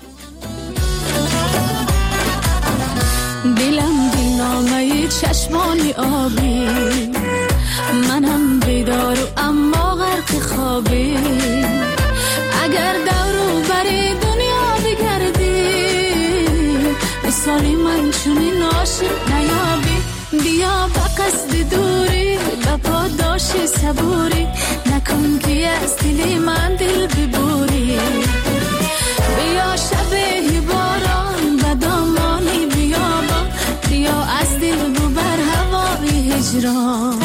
دلم دلنامه چشمانی آبی، منم بیدار و اما غرق خوابی. اگر دورو بری دنیا بگردی مثالی من چونین عاشق نیابی. بیا به قصد دوری به پاداش صبوری، نکن که از دل من دل ببوری. بیا شب باران و دامانی بیابان، بیا از دل ببر هوای هجران.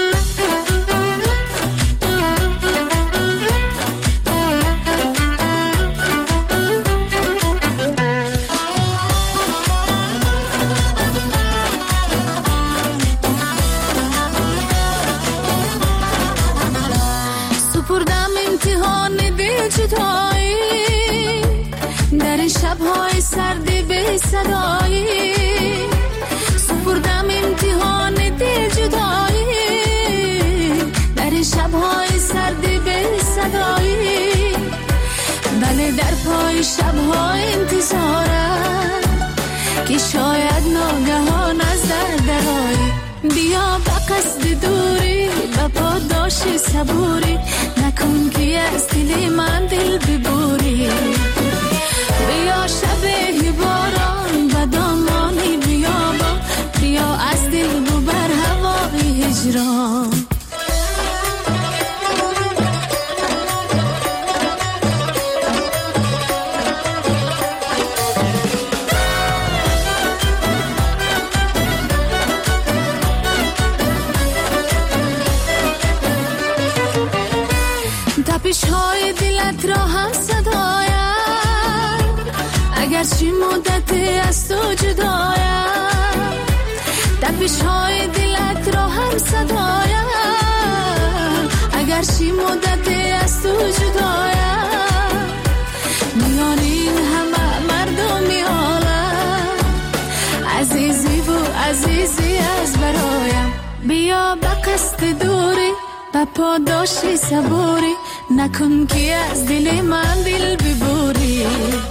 سپردم امتحان دل جدایی در شب‌های سرد به صدایی. سپردم امتحان دل جدایی در شب‌های سرد به صدایی. بله در پای شب‌ها انتظارم که شاید ناگهان از درآیی. بیا به قصد دوری به پاداش صبوری، نکن که از دل من دل ببوری. بیا شب باران و دامانی بیابان، بیا از دل ببر هوای هجران. تپش‌های دلت را هم صدایم اگرچه مدت از تو جدایم تپش‌های دلت را هم صدایم اگرچه مدت از تو جدایم میان این همه مردمی عالم عزیزی و عزیزی از برایم بیا به قصد دوری به پاداشی صبوری نکن که از دل من دل ببوری.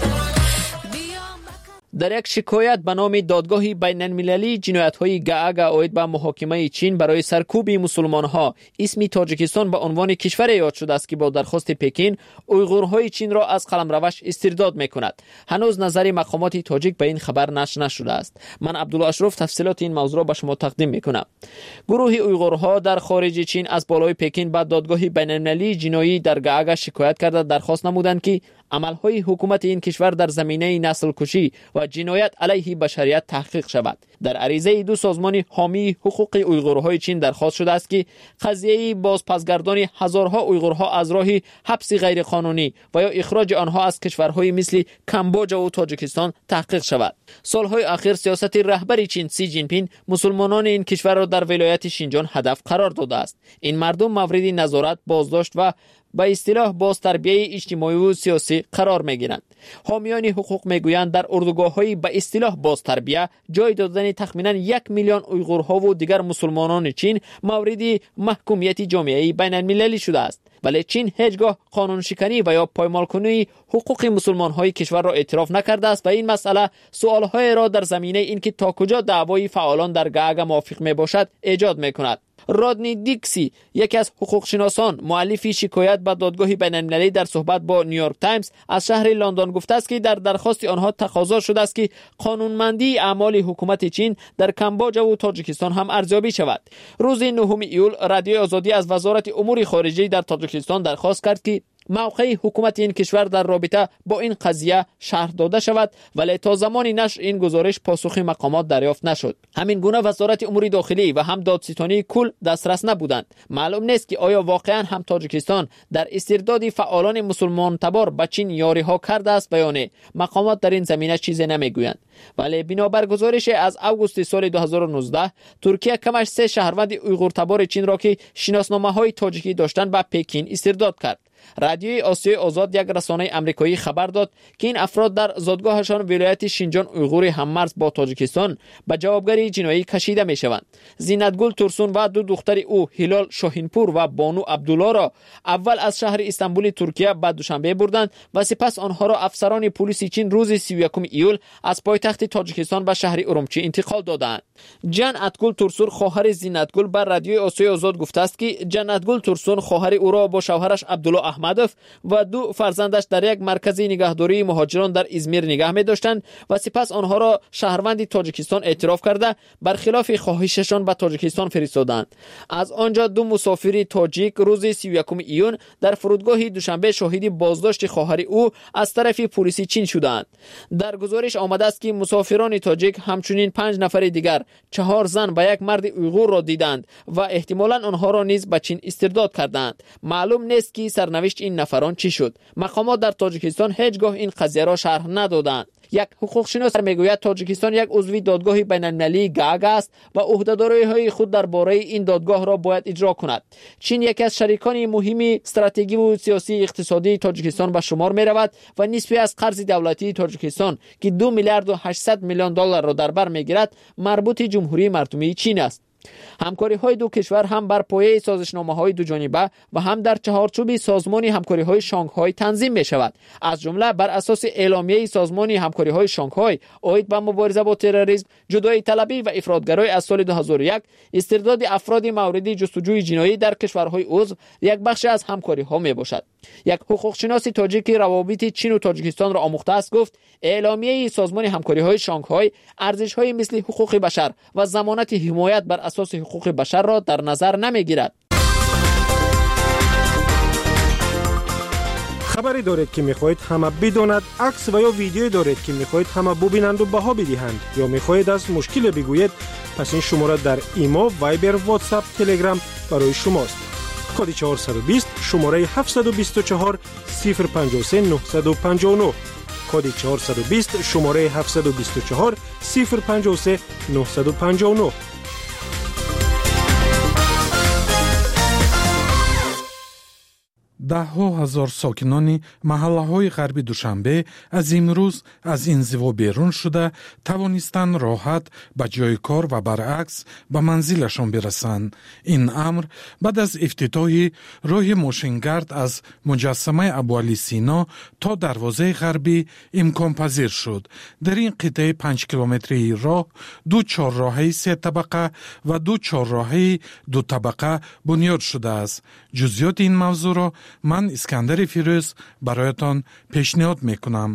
در یک شکایت به نام دادگاه بین المللی جنایت‌های گاگ عاید به محاکمه چین برای سرکوب مسلمان‌ها اسم تاجیکستان به عنوان کشور یاد شده است که با درخواست پکین اویغورهای چین را از قلمروش استرداد می‌کند. هنوز نظر مقامات تاجیک به این خبر نشر نشده است. من عبدالله اشرف تفصیلات این موضوع را به شما تقدیم می‌کنم. گروه اویغورها در خارج چین از بالای پکین به دادگاه بین المللی جنایی در گاگ شکایت کرده درخواست نمودند که عملهای حکومت این کشور در زمینه نسل کشی و جنایت علیه بشریت تحقیق شود. در عریضه دو سازمان حامی حقوق اویغورهای چین درخواست شده است که قضیه بازپسگردانی هزارها اویغورها از راه حبس غیرقانونی و یا اخراج آنها از کشورهای مثل کامبوج و تاجیکستان تحقیق شود. سالهای اخیر سیاست رهبر چین سی جین پینگ مسلمانان این کشور را در ولایت شینجان هدف قرار داده است. این مردم مورد نظارت، بازداشت و به اصطلاح باز تربیه اجتماعی و سیاسی قرار می‌گیرند. حامیان حقوق میگویند در اردوگاه‌های به اصطلاح باز تربیه جای دادن تخمیناً 1 میلیون اویغورها و دیگر مسلمانان چین مورد محکومیت جامعه بین المللی شده است. ولی چین هیچگاه قانون شکنی و یا پایمال‌کنی حقوق مسلمان‌های کشور را اعتراف نکرده است و این مسئله سوال‌های را در زمینه اینکه تا کجا دعوای فعالان در گاگ موافق میباشد ایجاد می‌کند. رادنی دیکسی یکی از حقوق شناسان مؤلف شکایت به دادگاه بین المللی در صحبت با نیویورک تایمز از شهر لندن گفته است که در درخواست آنها تقاضا شده است که قانونمندی اعمال حکومت چین در کامبوج و تاجیکستان هم ارزیابی شود. روز 9 ایول رادیو آزادی از وزارت امور خارجه در تاجیکستان درخواست کرد که موقع حکومت این کشور در رابطه با این قضیه شرح داده شود، ولی تا زمان نشر این گزارش پاسخ مقامات دریافت نشد. همین گونه وزارت امور داخلی و هم دادستانی کل دسترس نبودند. معلوم نیست که آیا واقعا هم تاجیکستان در استرداد فعالان مسلمان تبار به چین یاری ها کرده است یا نه. مقامات در این زمینه چیزی نمیگویند. ولی بنابر گزارش از اوگوست سال 2019 ترکیه کمش 3 شهروند اویغور تبار چین را که شناسنامه های تاجیکی داشتند به پکین استرداد کرد. رادیوی آسیای آزاد یک رسانه آمریکایی خبر داد که این افراد در زادگاهشان ولایت شینجان اویغور هممرز با تاجیکستان به جوابگری جنایی کشیده می شوند. زینتگل تورسون و 2 دختر او هلال شاهینپور و بانو عبدالله را اول از شهر استانبول ترکیه به دوشنبه بردند و سپس آنها را افسران پلیس چین روز 31 ایول از پایتخت تاجیکستان به شهر ارومچی انتقال دادند. جان اتگل تورسون خواهر زینتگل بر رادیوی آسیای آزاد گفته است که جنتگل تورسون خواهر او را با شوهرش عبدالله احمدوف و 2 فرزندش در یک مرکز نگهداری مهاجران در ازمیر نگه می داشتند و سپس آنها را شهروند تاجیکستان اعتراف کرده برخلاف خواهششان به تاجیکستان فرستادند. از آنجا 2 مسافر تاجیک روز 31 ایون در فرودگاه دوشنبه شاهد بازداشت خواهر او از طرف پلیس چین شدند. در گزارش آمده است که مسافران تاجیک همچنین 5 نفر دیگر 4 زن و 1 مرد اویغور را دیدند و احتمالاً آنها را نیز به چین استرداد کردند. معلوم نیست که سرنوشت این نفران چی شد. مقامات در تاجیکستان هیچگاه این قضیه را شرح ندادند. یک حقوق شناس میگوید تاجیکستان یک عضو دادگاه بین المللی گاگ است و عهده‌داری‌های خود درباره این دادگاه را باید اجرا کند. چین یکی از شریکان مهم استراتژی و سیاسی اقتصادی تاجیکستان به شمار می رود و نصفی از قرض دولتی تاجیکستان که 2 میلیارد و 800 میلیون دلار را در بر میگیرد مربوط جمهوری مردمی چین است. همکاری‌های دو کشور هم بر پایه سازشنامه‌های دو جانبه و هم در چهارچوب سازمان همکاری‌های شانگهای تنظیم می‌شود. از جمله بر اساس اعلامیه سازمان همکاری‌های شانگهای عاید به مبارزه با تروریسم، جدایی طلبی و افراطگرایی از سال 2001، استرداد افراد مورد جستجوی جنایی در کشورهای عضو یک بخش از همکاری‌ها میباشد. یک حقوق شناس تاجیک روابط چین و تاجیکستان را آموخته است گفت اعلامیه سازمان همکاری‌های شانگهای ارزش‌های مثل حقوق بشر و ضمانت حمایت بر اساس حقوق بشر را در نظر نمیگیرد.
خبری دارید که میخواهید همه بداند، عکس و یا ویدیویی دارید که میخواهید همه ببینند و بها بدهند یا میخواهید از مشکل بگویید، پس این شماره در ایمو، وایبر، واتساپ، تلگرام برای شماست. کد 420 شماره 724 053 959 کد 420 شماره 724 053 959.
даҳҳо ҳазор сокинони маҳаллаҳои ғарби душанбе аз имрӯз аз инзиво берун шуда тавонистанд роҳат ба ҷойи кор ва баръакс ба манзилашон бирасанд. ин амр баъд аз ифтитоҳи роҳи мошингард аз муҷассамаи Абуали Сино то дарвозаи ғарбӣ имконпазир шуд. дар ин қитъаи 5 километрии роҳ ду чорроҳаи се табақа ва ду чорроҳаи ду табақа бунёд шудааст. ҷузъиёти ин мавзӯъро ман Искандари Фирӯз бароятон пешниҳод мекунам.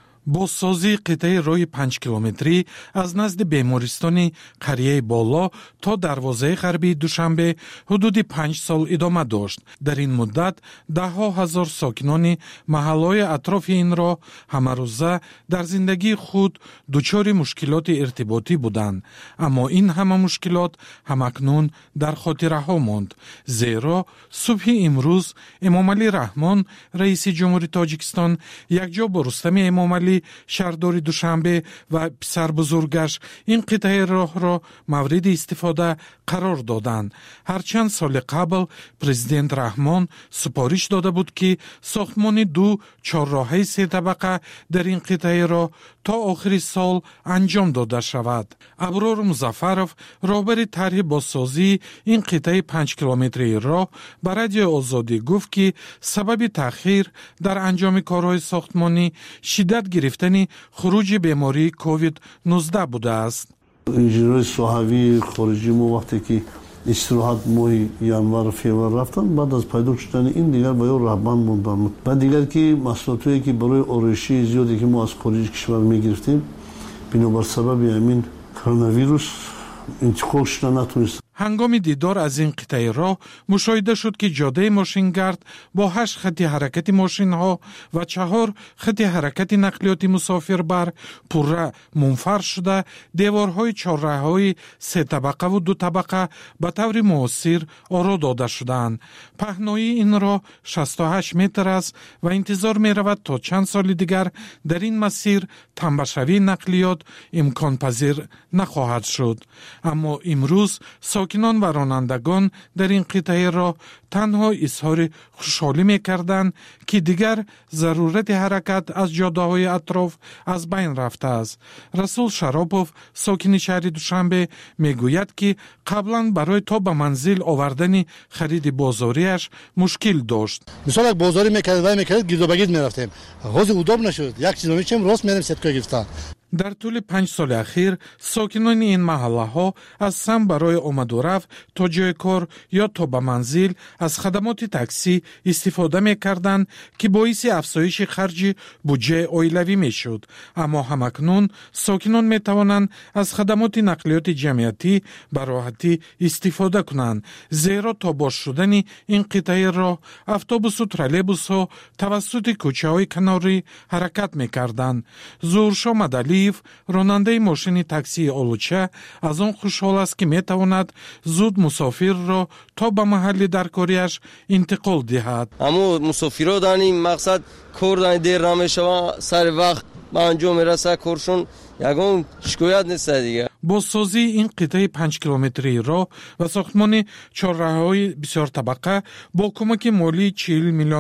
бозсозии қитъаи роҳи 5 километрӣ аз назди бемористони қарияи боло то дарвозаи ғарбии Душанбе ҳудуди 5 сол идома дошт. дар ин муддат даҳҳо ҳазор сокинони маҳаллаҳои атрофи ин роҳ ҳамарӯза дар зиндагии худ дучори мушкилоти иртиботӣ буданд. аммо ин ҳама мушкилот ҳамакнун дар хотираҳо монд. зеро субҳи имрӯз Эмомалӣ Раҳмон, раиси ҷумҳури Тоҷикистон, якҷо бо Рустами Эмомалӣ, шаҳрдори Душанбе ва писарбузургаш ин қитъаи роҳро мавриди истифода қарор доданд. ҳарчанд соли қабл президент Раҳмон супориш дода буд ки сохтмони ду чорроҳаи се табақа дар ин қитъаи роҳ то охири сол анҷом дода шавад. Аброр Музаффаров, роҳбари тарҳи бозсозии ин қитъаи 5 километрии роҳ, ба Радиои Озодӣ гуфт ки сабаби таъхир дар анҷоми корҳои сохтмонӣ шиддат гирифтани хуруҷи бемории COVID-19 будааст.
инженерҳои соҳавии хориҷӣ мо вақте ки истироҳат моҳи январ феврал рафтан, баъд аз пайдо шудани ин дигар ба ё раҳбанд мондан. баъд дигар ки маҳсулотое ки барои ороишии зиёде ки мо аз хориҷи кишвар мегирифтем, бинобар сабаби ҳамин коронавирус интиқол шуда натунист.
ҳангоми дидор аз ин қитъаи роҳ мушоҳида шуд ки ҷодаи мошингард бо 8 хати ҳаракати мошинҳо ва 4 хати ҳаракати нақлиёти мусофирбар пурра мунфар шуда, деворҳои чорраҳҳои се табақаву ду табақа ба таври муосир оро дода шудаанд. паҳноии ин роҳ 68 метр аст ва интизор меравад то чанд соли дигар дар ин масир танбашавии нақлиёт имконпазир нахоҳад шуд. аммо имрӯз сокинон ва ронандагон дар ин қитъаи роҳ танҳо изҳори хушҳолӣ мекарданд ки дигар зарурати ҳаракат аз ҷодаҳои атроф аз байн рафтааст. Расул Шаропов, сокини шаҳри Душанбе, мегӯяд ки қаблан барои то ба манзил овардани хариди бозориаш мушкил дошт.
мисол як бозорӣ мекардед гирдобагирд мерафтем, ҳозир удобно шуд, як чизоми чем рост мерем сеткоя гирифта.
дар тӯли 5 соли ахир сокинони ин маҳаллаҳо аз сам барои омаду рафт то ҷои кор ё то ба манзил аз хадамоти таксӣ истифода мекарданд ки боиси афзоиши харҷи буҷаи оилавӣ мешуд. аммо ҳамакнун сокинон метавонанд аз хадамоти нақлиёти ҷамъиятӣ ба роҳатӣ истифода кунанд, зеро то боз шудани ин қитъаи роҳ автобусу троллейбусҳо тавассути кӯчаҳои канорӣ ҳаракат мекарданд. Зуҳуршо Мадалиев, ронандаи мошини таксии Олуча, аз он хушҳол аст ки метавонад зуд мусофирро то ба маҳалли даркориаш интиқол диҳад.
аммо мусофиро дар ин мақсад кор дер намешава, сари вақт ба анҷом мерасад коршон, ягон шикоят нест дига.
бозсозии ин қитъаи 5 километрии роҳ ва сохтмони чорраҳҳои бисёртабақа бо кӯмаки молии $40 миллион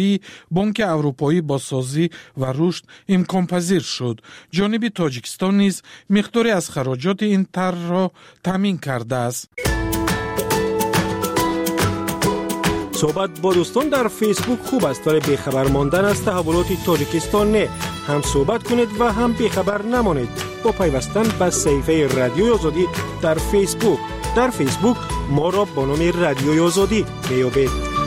Бонки Аврупоӣ бозсозӣ ва рушд имконпазир шуд. ҷониби Тоҷикистон низ миқдоре аз хароҷоти ин тарҳро таъмин кардааст.
صحبت با دوستان در فیسبوک خوب است ولی بیخبر ماندن از تحولات تاجیکستان نه. هم صحبت کنید و هم بیخبر نمانید با پیوستن به صفحه رادیوی آزادی در فیسبوک. در فیسبوک ما را با نام رادیوی آزادی میابید.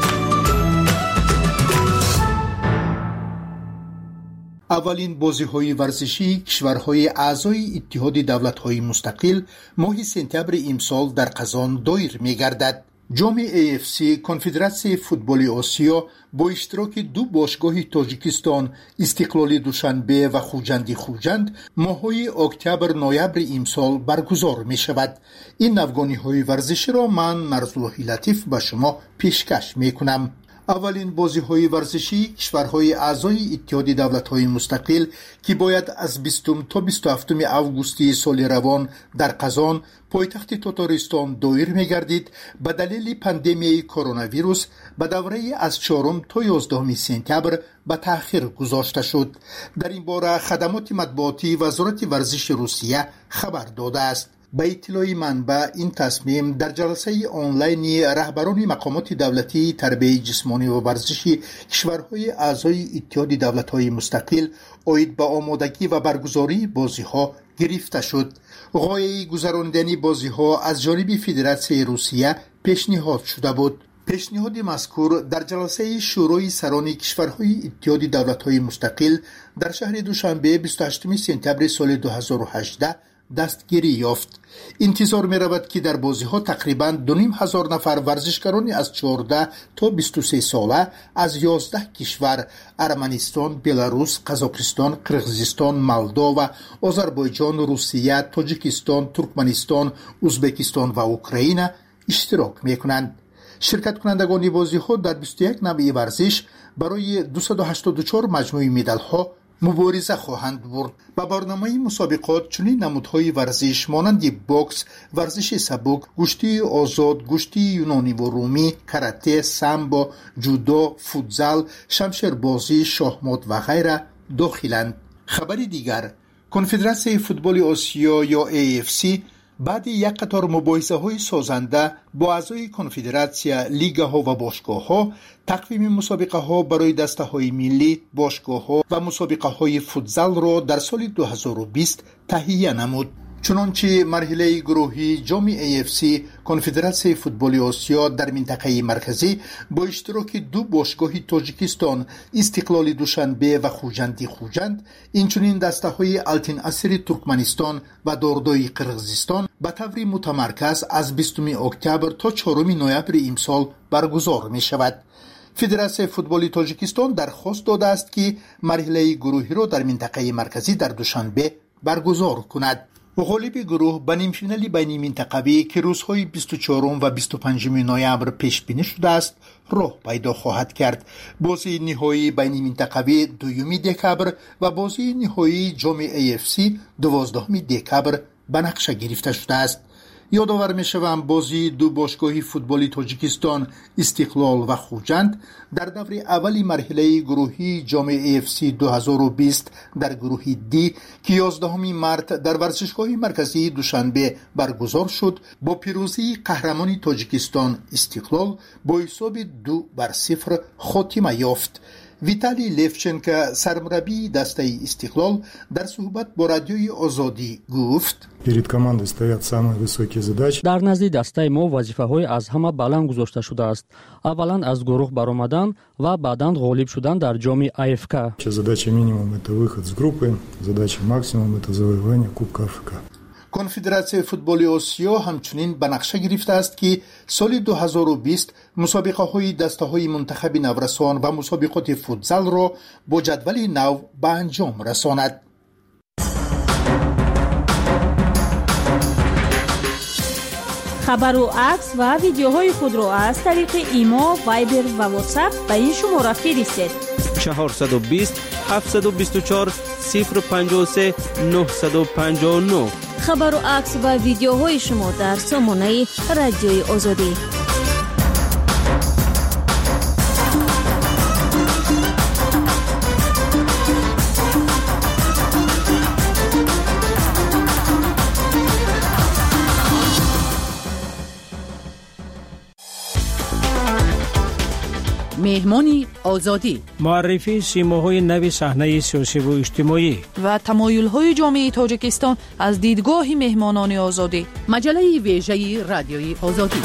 اولین بازی‌های ورزشی کشورهای اعضای اتحاد دولت‌های مستقل ماه سپتامبر امسال در قزان دایر می‌گردد. جام AFC کنفدراسیون فوتبال آسیا با اشتراک دو باشگاه تاجیکستان استقلال دوشنبه و خوجند ماه‌های اکتبر نوامبر امسال برگزار می شود. این افغانی ورزشی را من مرزوح لطیف به شما پیشکش می کنم. اولین بازی‌های ورزشی کشورهای اعضای اتحاد دولت‌های مستقل که باید از 20 تا 27 اوگوست سال روان در قزان پایتخت تاتارستان دایر می‌گردید به دلیل پاندمی کرونا ویروس به دوره از 4 تا 11 سپتامبر به تأخیر گذاشته شد. در این باره خدمات مطبوعاتی وزارت ورزش روسیه خبر داده است. به اطلاع منبع این تصمیم در جلسه آنلاین رهبران مقامات دولتی تربیت جسمانی و ورزشی کشورهای اعضای اتحاد دولت‌های مستقل عاید به آمادگی و برگزاری بازی‌ها گرفته شد. غایه گذراندن بازی‌ها از جانب فدراسیون روسیه پیشنهاد شده بود. پیشنهاد مذکور در جلسه شورای سران کشورهای اتحاد دولت‌های مستقل در شهر دوشنبه 28 سپتامبر سال 2018 دستگیری یافت. انتظار می رود که در بازی ها تقریباً 2500 نفر ورزشکاران از 14 تا 23 ساله از 11 کشور ارمنستان، بلاروس، قزاقستان، قرقیزستان، مولداوا، آذربایجان، روسیه، تاجیکستان، ترکمنستان، ازبکستان و اوکراین اشتراک می کنند. شرکت کنندگان بازی ها در 21 نوع ورزش برای 284 مجموعه مدال ها مبارزه خواهند برد. با برنامه مسابقات چنین نمودهای ورزش مانند بوکس، ورزش سبک، گشتی آزاد، گشتی یونانی و رومی، کراته، سامبو، جودو، فوتزال، شمشیربازی، شاهمات و غیره داخلند. خبر دیگر، کنفدراسیون فوتبال آسیا یا AFC بعد یک قطار مباحثه‌های سازنده با اعضای کنفدراسیون، لیگ‌ها و باشگاه‌ها تقویم مسابقه‌ها برای دسته‌های ملی، باشگاه‌ها و مسابقه‌های فوتزال را در سال 2020 تهیه نمود. چنانچه مرحله گروهی جام AFC کنفدراسیون فوتبال آسیا در منطقه مرکزی با اشتراک دو باشگاه تاجیکستان استقلال دوشنبه و خوجند اینچنین دسته‌های التین اسیر ترکمنستان و داردای قرقیزستان به طور متمرکز از 20 اکتبر تا 4 نوامبر امسال برگزار می شود. فدراسیون فوتبال تاجیکستان درخواست داده است که مرحله گروهی را در منطقه مرکزی در دوشنبه برگزار کند. غالب گروه به نیمفینال بین منطقوی که روزهای 24 و 25 نوامبر پیش بینی شده است راه پیدا خواهد کرد. بازی نهایی بین منطقوی 2 دکبر و بازی نهایی جام AFC 12 دکبر به نقشه گرفته شده است. یادآور می‌شوم بازی دو باشگاه فوتبال تاجیکستان استقلال و خوجند در دور اولی مرحله گروهی جام AFC 2020 در گروه دی که 11 مارس در ورزشگاه مرکزی دوشنبه برگزار شد با پیروزی قهرمان تاجیکستان استقلال با حساب 2-0 خاتمه یافت. ویتالی لیفچنکو سرمربی دسته استقلال در صحبت با رادیوی آزادی گفت:
در نزد دسته ما وظیفه‌های از همه بلند گذاشته شده است. اولا از گروه برآمدن و بعداً غالب شدن در جام АФК.
Задача минимум это выход с группы, задача максимум это завоевание Кубка АФК.
کنفدراسیون فوتبال آسیا همچنین به نقشه گرفته است که سال 2020 مسابقه‌های دسته‌های منتخب نورسان و مسابقات فوتزال را با جدول نو به انجام رساند.
خبر و عکس و ویدیوهای خود را از طریق ایما، وایبر و واتساپ به این شماره فرستید:
420 724 053 959.
خبر و عکس و ویدیوهای شما در سامانه رادیوی آزادی.
مهمانی آزادی،
معرفی سیماهای نوی صحنه سیاسی و اجتماعی
و تمایل‌های جامعه تاجیکستان از دیدگاه مهمانان آزادی. مجله ویژه رادیوی آزادی.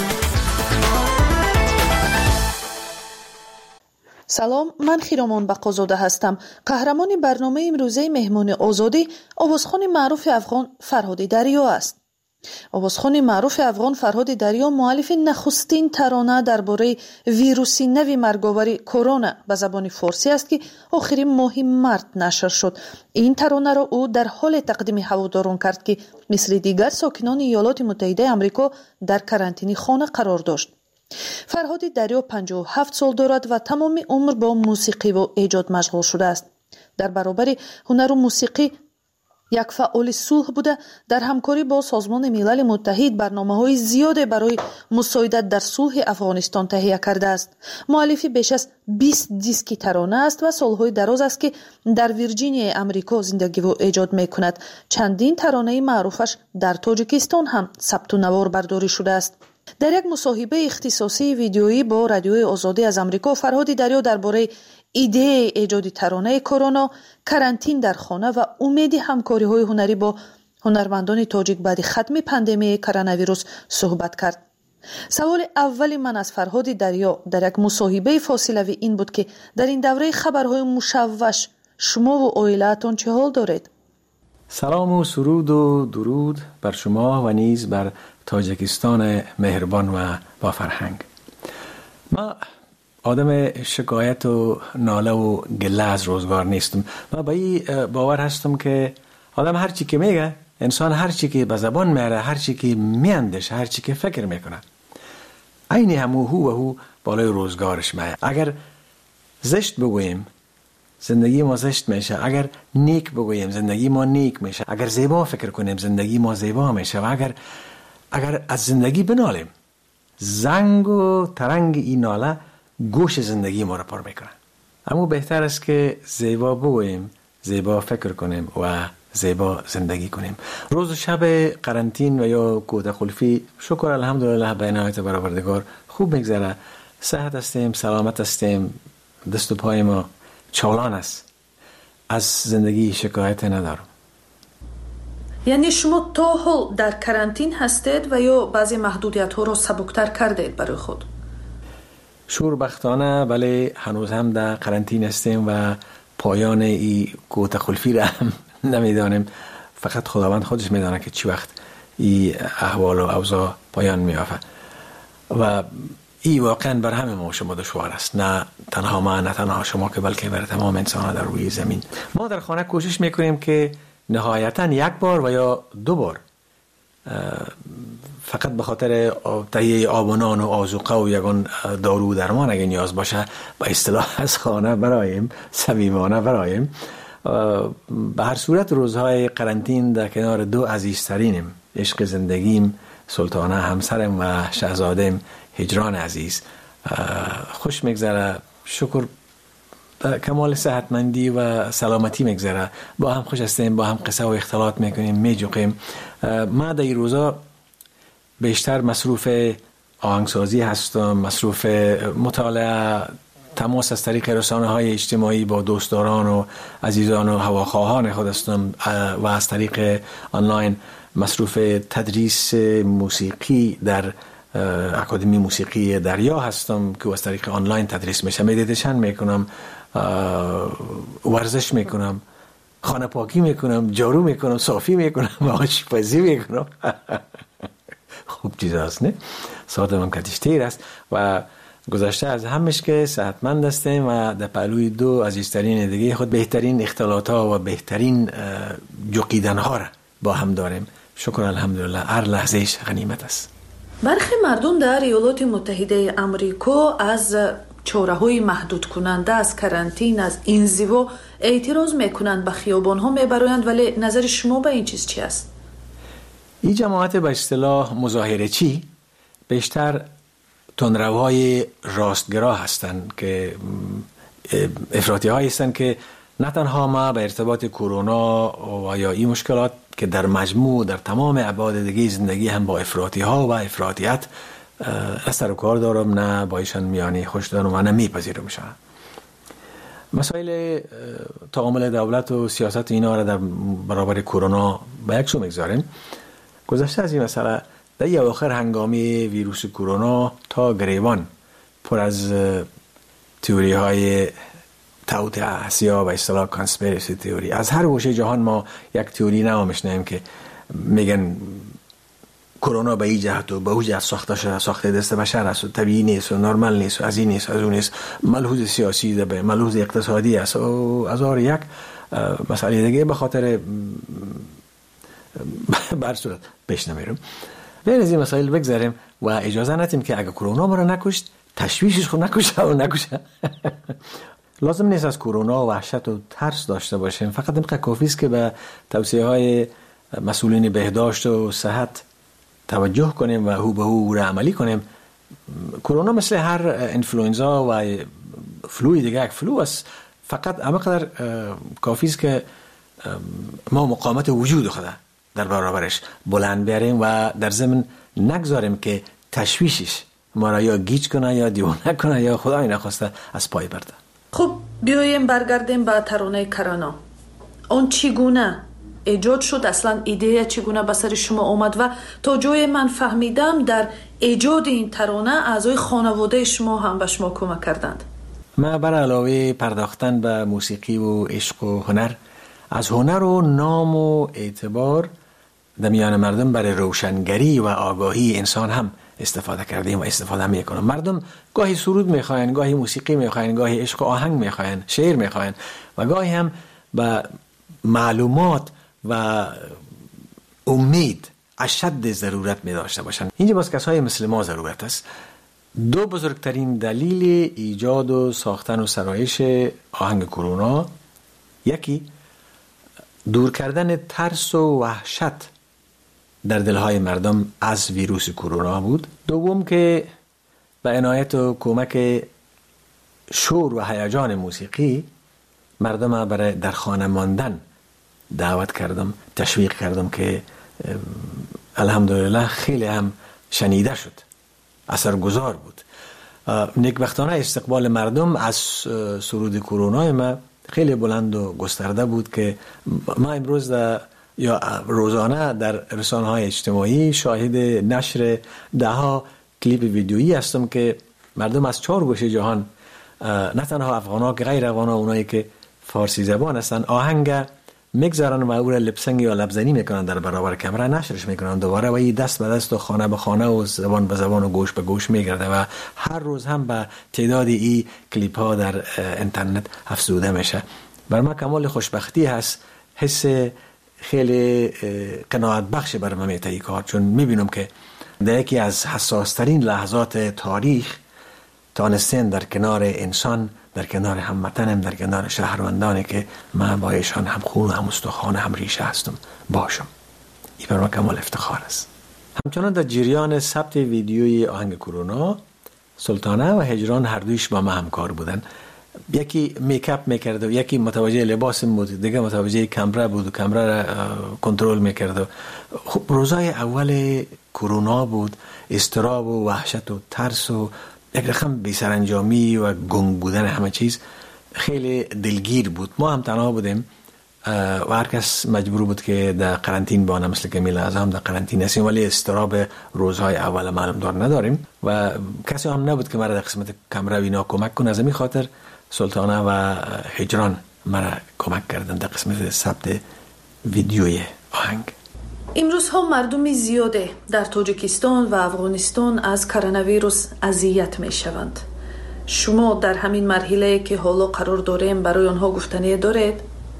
سلام، من خیرامان بقازاده هستم. قهرمان برنامه امروزه مهمان آزادی آوازخوان معروف افغان فرهاد دریا است. آوازخوان معروف افغان فرهاد دریا مؤلف نخستین ترانه درباره ویروس نو مرگاور کرونا به زبان فارسی است که آخرین ماه مارس نشر شد. این ترانه را او در حال تقدیم هواداران کرد که مثل دیگر ساکنان ایالات متحده آمریکا در کرانتینی خانه قرار داشت. فرهاد دریا 57 سال دارد و تمام عمر با موسیقی و ایجاد مشغول شده است. در برابر هنر و موسیقی یک فعال صلح بوده، در همکاری با سازمان ملل متحد برنامه‌های زیاد برای مساعدت در صلح افغانستان تهیه کرده است. مؤلف بیش از 20 دیسک ترانه است و سالهای دراز است که در ویرجینیا آمریکا زندگی و ایجاد می‌کند. چندین ترانه معروفش در تاجیکستان هم ثبت و نوار برداری شده است. در یک مصاحبه اختصاصی ویدیویی با رادیوی آزادی از آمریکا، فرهاد دریا درباره ایده ایجاد ترانه کرونا، کرانتین در خانه و امید همکاری‌های هنری با هنرمندان تاجیک بعد ختم پاندمی کرونا ویروس صحبت کرد. سوال اول من از فرهاد دریا در یک مصاحبه فاصله‌ای این بود که در این دوره خبرهای مشوش شما و عائله‌تان چه حال دارید؟
سلام و سرود و درود بر شما و نیز بر تاجیکستان مهربان و با فرهنگ. ما آدم شکایت و ناله و گله از روزگار نیستم. من با این باور هستم که آدم هر چی که میگه، انسان هر چی که به زبان میاره، هر چی که میاندیشه، هر چی که فکر میکنه، عین همو هو بالای روزگارش میاد. اگر زشت بگوییم زندگی ما زشت میشه، اگر نیک بگوییم زندگی ما نیک میشه، اگر زیبا فکر کنیم زندگی ما زیبا میشه، و اگر از زندگی بنالیم، زنگ و ترنگ این ناله گوش زندگی ما را پر میکنه. اما بهتر است که زیبا بگوییم، زیبا فکر کنیم و زیبا زندگی کنیم. روز و شب قرنطین و یا کوته خلفی شکر الحمدلله به عنایت برآوردگار خوب میگذره. صحت هستیم، سلامت هستیم، دست و پای ما چالان است. از زندگی شکایت ندارم.
یعنی شما تا حال در کرانتین هستید و یا بعضی محدودیت ها رو سبکتر کردید برای خود؟
شوربختانه بله، هنوز هم در قرنطین هستیم و پایان این کوته خلفی را هم نمیدانیم. فقط خداوند خودش میدانه که چی وقت این احوال و اوضاع پایان میافه و این واقعا بر همه ما شما دشوار است، نه تنها ما، نه تنها شما، که بلکه بر تمام انسان در روی زمین. ما در خانه کوشش میکنیم که نهایتا یک بار و یا دو بار فقط به خاطر تهیه آب و نان و آذوقه و یگان دارو درمان اگه نیاز باشه با اصطلاح از خانه برایم، صمیمانه برایم. به هر صورت روزهای قرنطین در کنار دو عزیزترینم، عشق زندگیم سلطانه همسرم و شهزادم هجران عزیز، خوش میگذره. شکر کمال صحتمندی و سلامتی میگذره. با هم خوش هستیم، با هم قصه و اختلاط میکنیم، میجوقیم. ما در این روزا بیشتر مصروف آهنگسازی هستم، مصروف مطالعه، تماس از طریق رسانه‌های اجتماعی با دوستداران و عزیزان و هواخواهان خود هستم و از طریق آنلاین مصروف تدریس موسیقی در اکادمی موسیقی دریا هستم که از طریق آنلاین تدریس میشه. مدیتیشن میکنم، ورزش میکنم، خانه پاکی میکنم، جارو میکنم، صافی میکنم و آشپزی میکنم. خوب چیز هست نه؟ ساعتم هم کتیشتیر است و گذشته از همش که صحتمند هستیم و در پهلوی دو عزیزترین دیگه خود بهترین اختلاط ها و بهترین جوقیدن ها را با هم داریم. شکر الحمدلله، هر لحظهش غنیمت است.
برخی مردم در ایالات متحده آمریکا از چاره‌های محدود کننده از کرانتین، از انزوا اعتراض میکنند، به خیابان‌ها میبرند، ولی نظر شما به این چیز چی است؟
این جماعت به اصطلاح مظاهره چی بیشتر تندروهای راستگرا هستند که افراطی هایی هستند که نه تنها ما به ارتباط کرونا و یا این مشکلات که در مجموع در تمام ابعاد دیگه زندگی هم با افراطی ها و افراطیت سر و کار دارم، نه با ایشان میانی خوش دارم و نه میپذیرمشان. مسائل تعامل دولت و سیاست اینا را در برابر کرونا به یک سو میگذاریم. گذشته از این مسئله در این اواخر هنگامی ویروس کرونا تا گریبان پر از تئوری های توطئه یا به اصطلاح کانسپیرسی تئوری. از هر گوشه جهان ما یک تئوری نو میشنویم که میگن کرونا به این جهت و به اون جهت ساخته دست بشر است و طبیعی نیست و نرمال نیست و از این نیست از اون نیست، ملحوظ سیاسی ده، ملحوظ اقتصادی است و هزار یک مسئله دیگه به خاطر بر صورت پیش نمیرم. بین از این مسائل بگذاریم و اجازه ندیم که اگه کرونا ما رو نکشت تشویشش خود نکشه. لازم نیست از کرونا وحشت و ترس داشته باشیم، فقط اینقدر کافی است که به توصیه های مسئولین بهداشت و صحت توجه کنیم و هو به هو را عملی کنیم. کرونا مثل هر انفلوئنزا و فلوی دیگه یک فلو است، فقط همینقدر کافی است که ما مقاومت وجود خود در برابرش بلند بیاریم و در ضمن نگذاریم که تشویشش ما را یا گیج کنه یا دیوانه کنه یا خدای نخواسته از پای برده.
خب بیایم برگردیم به ترانه کرونا. اون چگونه ایجاد شد؟ اصلا ایده چگونه به سر شما اومد؟ و تا جای من فهمیدم در ایجاد این ترانه اعضای خانواده شما هم به شما کمک کردند.
ما بر علاوه پرداختن به موسیقی و عشق و هنر، از هنر و نام و اعتبار در میان مردم برای روشنگری و آگاهی انسان هم استفاده کردیم و استفاده میکنم. مردم گاهی سرود میخواین، گاهی موسیقی میخواین، گاهی عشق و آهنگ میخواین، شعر میخواین و گاهی هم به معلومات و امید اشد ضرورت میداشته باشن. اینجا باز کسای مثل ما ضرورت است. دو بزرگترین دلیل ایجاد و ساختن و سرایش آهنگ کرونا، یکی دور کردن ترس و وحشت در دلهای مردم از ویروس کرونا بود. دوم که به عنایت و کمک شور و هیجان موسیقی مردم برای در خانه ماندن دعوت کردم، تشویق کردم که الحمدلله خیلی هم شنیده شد، اثرگذار بود. نیکبختانه استقبال مردم از سرود کرونا ما خیلی بلند و گسترده بود که ما امروز یا روزانه در رسانه‌های اجتماعی شاهد نشر ده‌ها کلیپ ویدیویی هستم که مردم از 4 گوشه جهان، نه تنها افغان‌ها که غیر افغان‌ها، اونایی که فارسی زبان هستن، آهنگ میگذارن و او را لپسنگ یا لبزنی میکنن در برابر کامera، نشرش میکنن دوباره و این دست به دست و خانه به خانه و زبان به زبان و گوش به گوش میگرده و هر روز هم به تعداد این کلیپ ها در اینترنت افزوده میشه. بر من کمال خوشبختی هست، حس خیلی قناعت بخش بر من میته این کار، چون میبینم که در یکی از حساس ترین لحظات تاریخ تانستن در کنار انسان، در کنار هموطنم، در کنار شهروندانی که من با ایشان هم خون هم استخوان هم ریشه هستم باشم. این بر من کمال افتخار است. همچنان در جریان ثبت ویدیوی آهنگ کرونا، سلطانه و هجران هر دویش با من همکار بودن. یکی میکاپ میکرد و یکی متوجه لباس بود، دیگه متوجه کامرا بود و کامرا را کنترل میکرد. خب روزای اول کرونا بود، استراب و وحشت و ترس و یک رقم بی‌سرانجامی و گنگ بودن همه چیز خیلی دلگیر بود. ما هم تنها بودیم و هر کس مجبور بود که در قرنطین بانه، مثل که میلازم هم در قرنطین هستیم، ولی استراب روزهای اول معلوم دار نداریم و کسی هم نبود که مرا در قسمت کامرا وینا کمک کنه. از این خاطر سلطانه و هجران مرا کمک کردن در قسمت ثبت ویدیوی آهنگ.
امروز ها مردم زیاده در تاجیکستان و افغانستان از کرونا ویروس اذیت می شوند. شما در همین مرحله که حالا قرار داریم برای آنها گفتنی دارید؟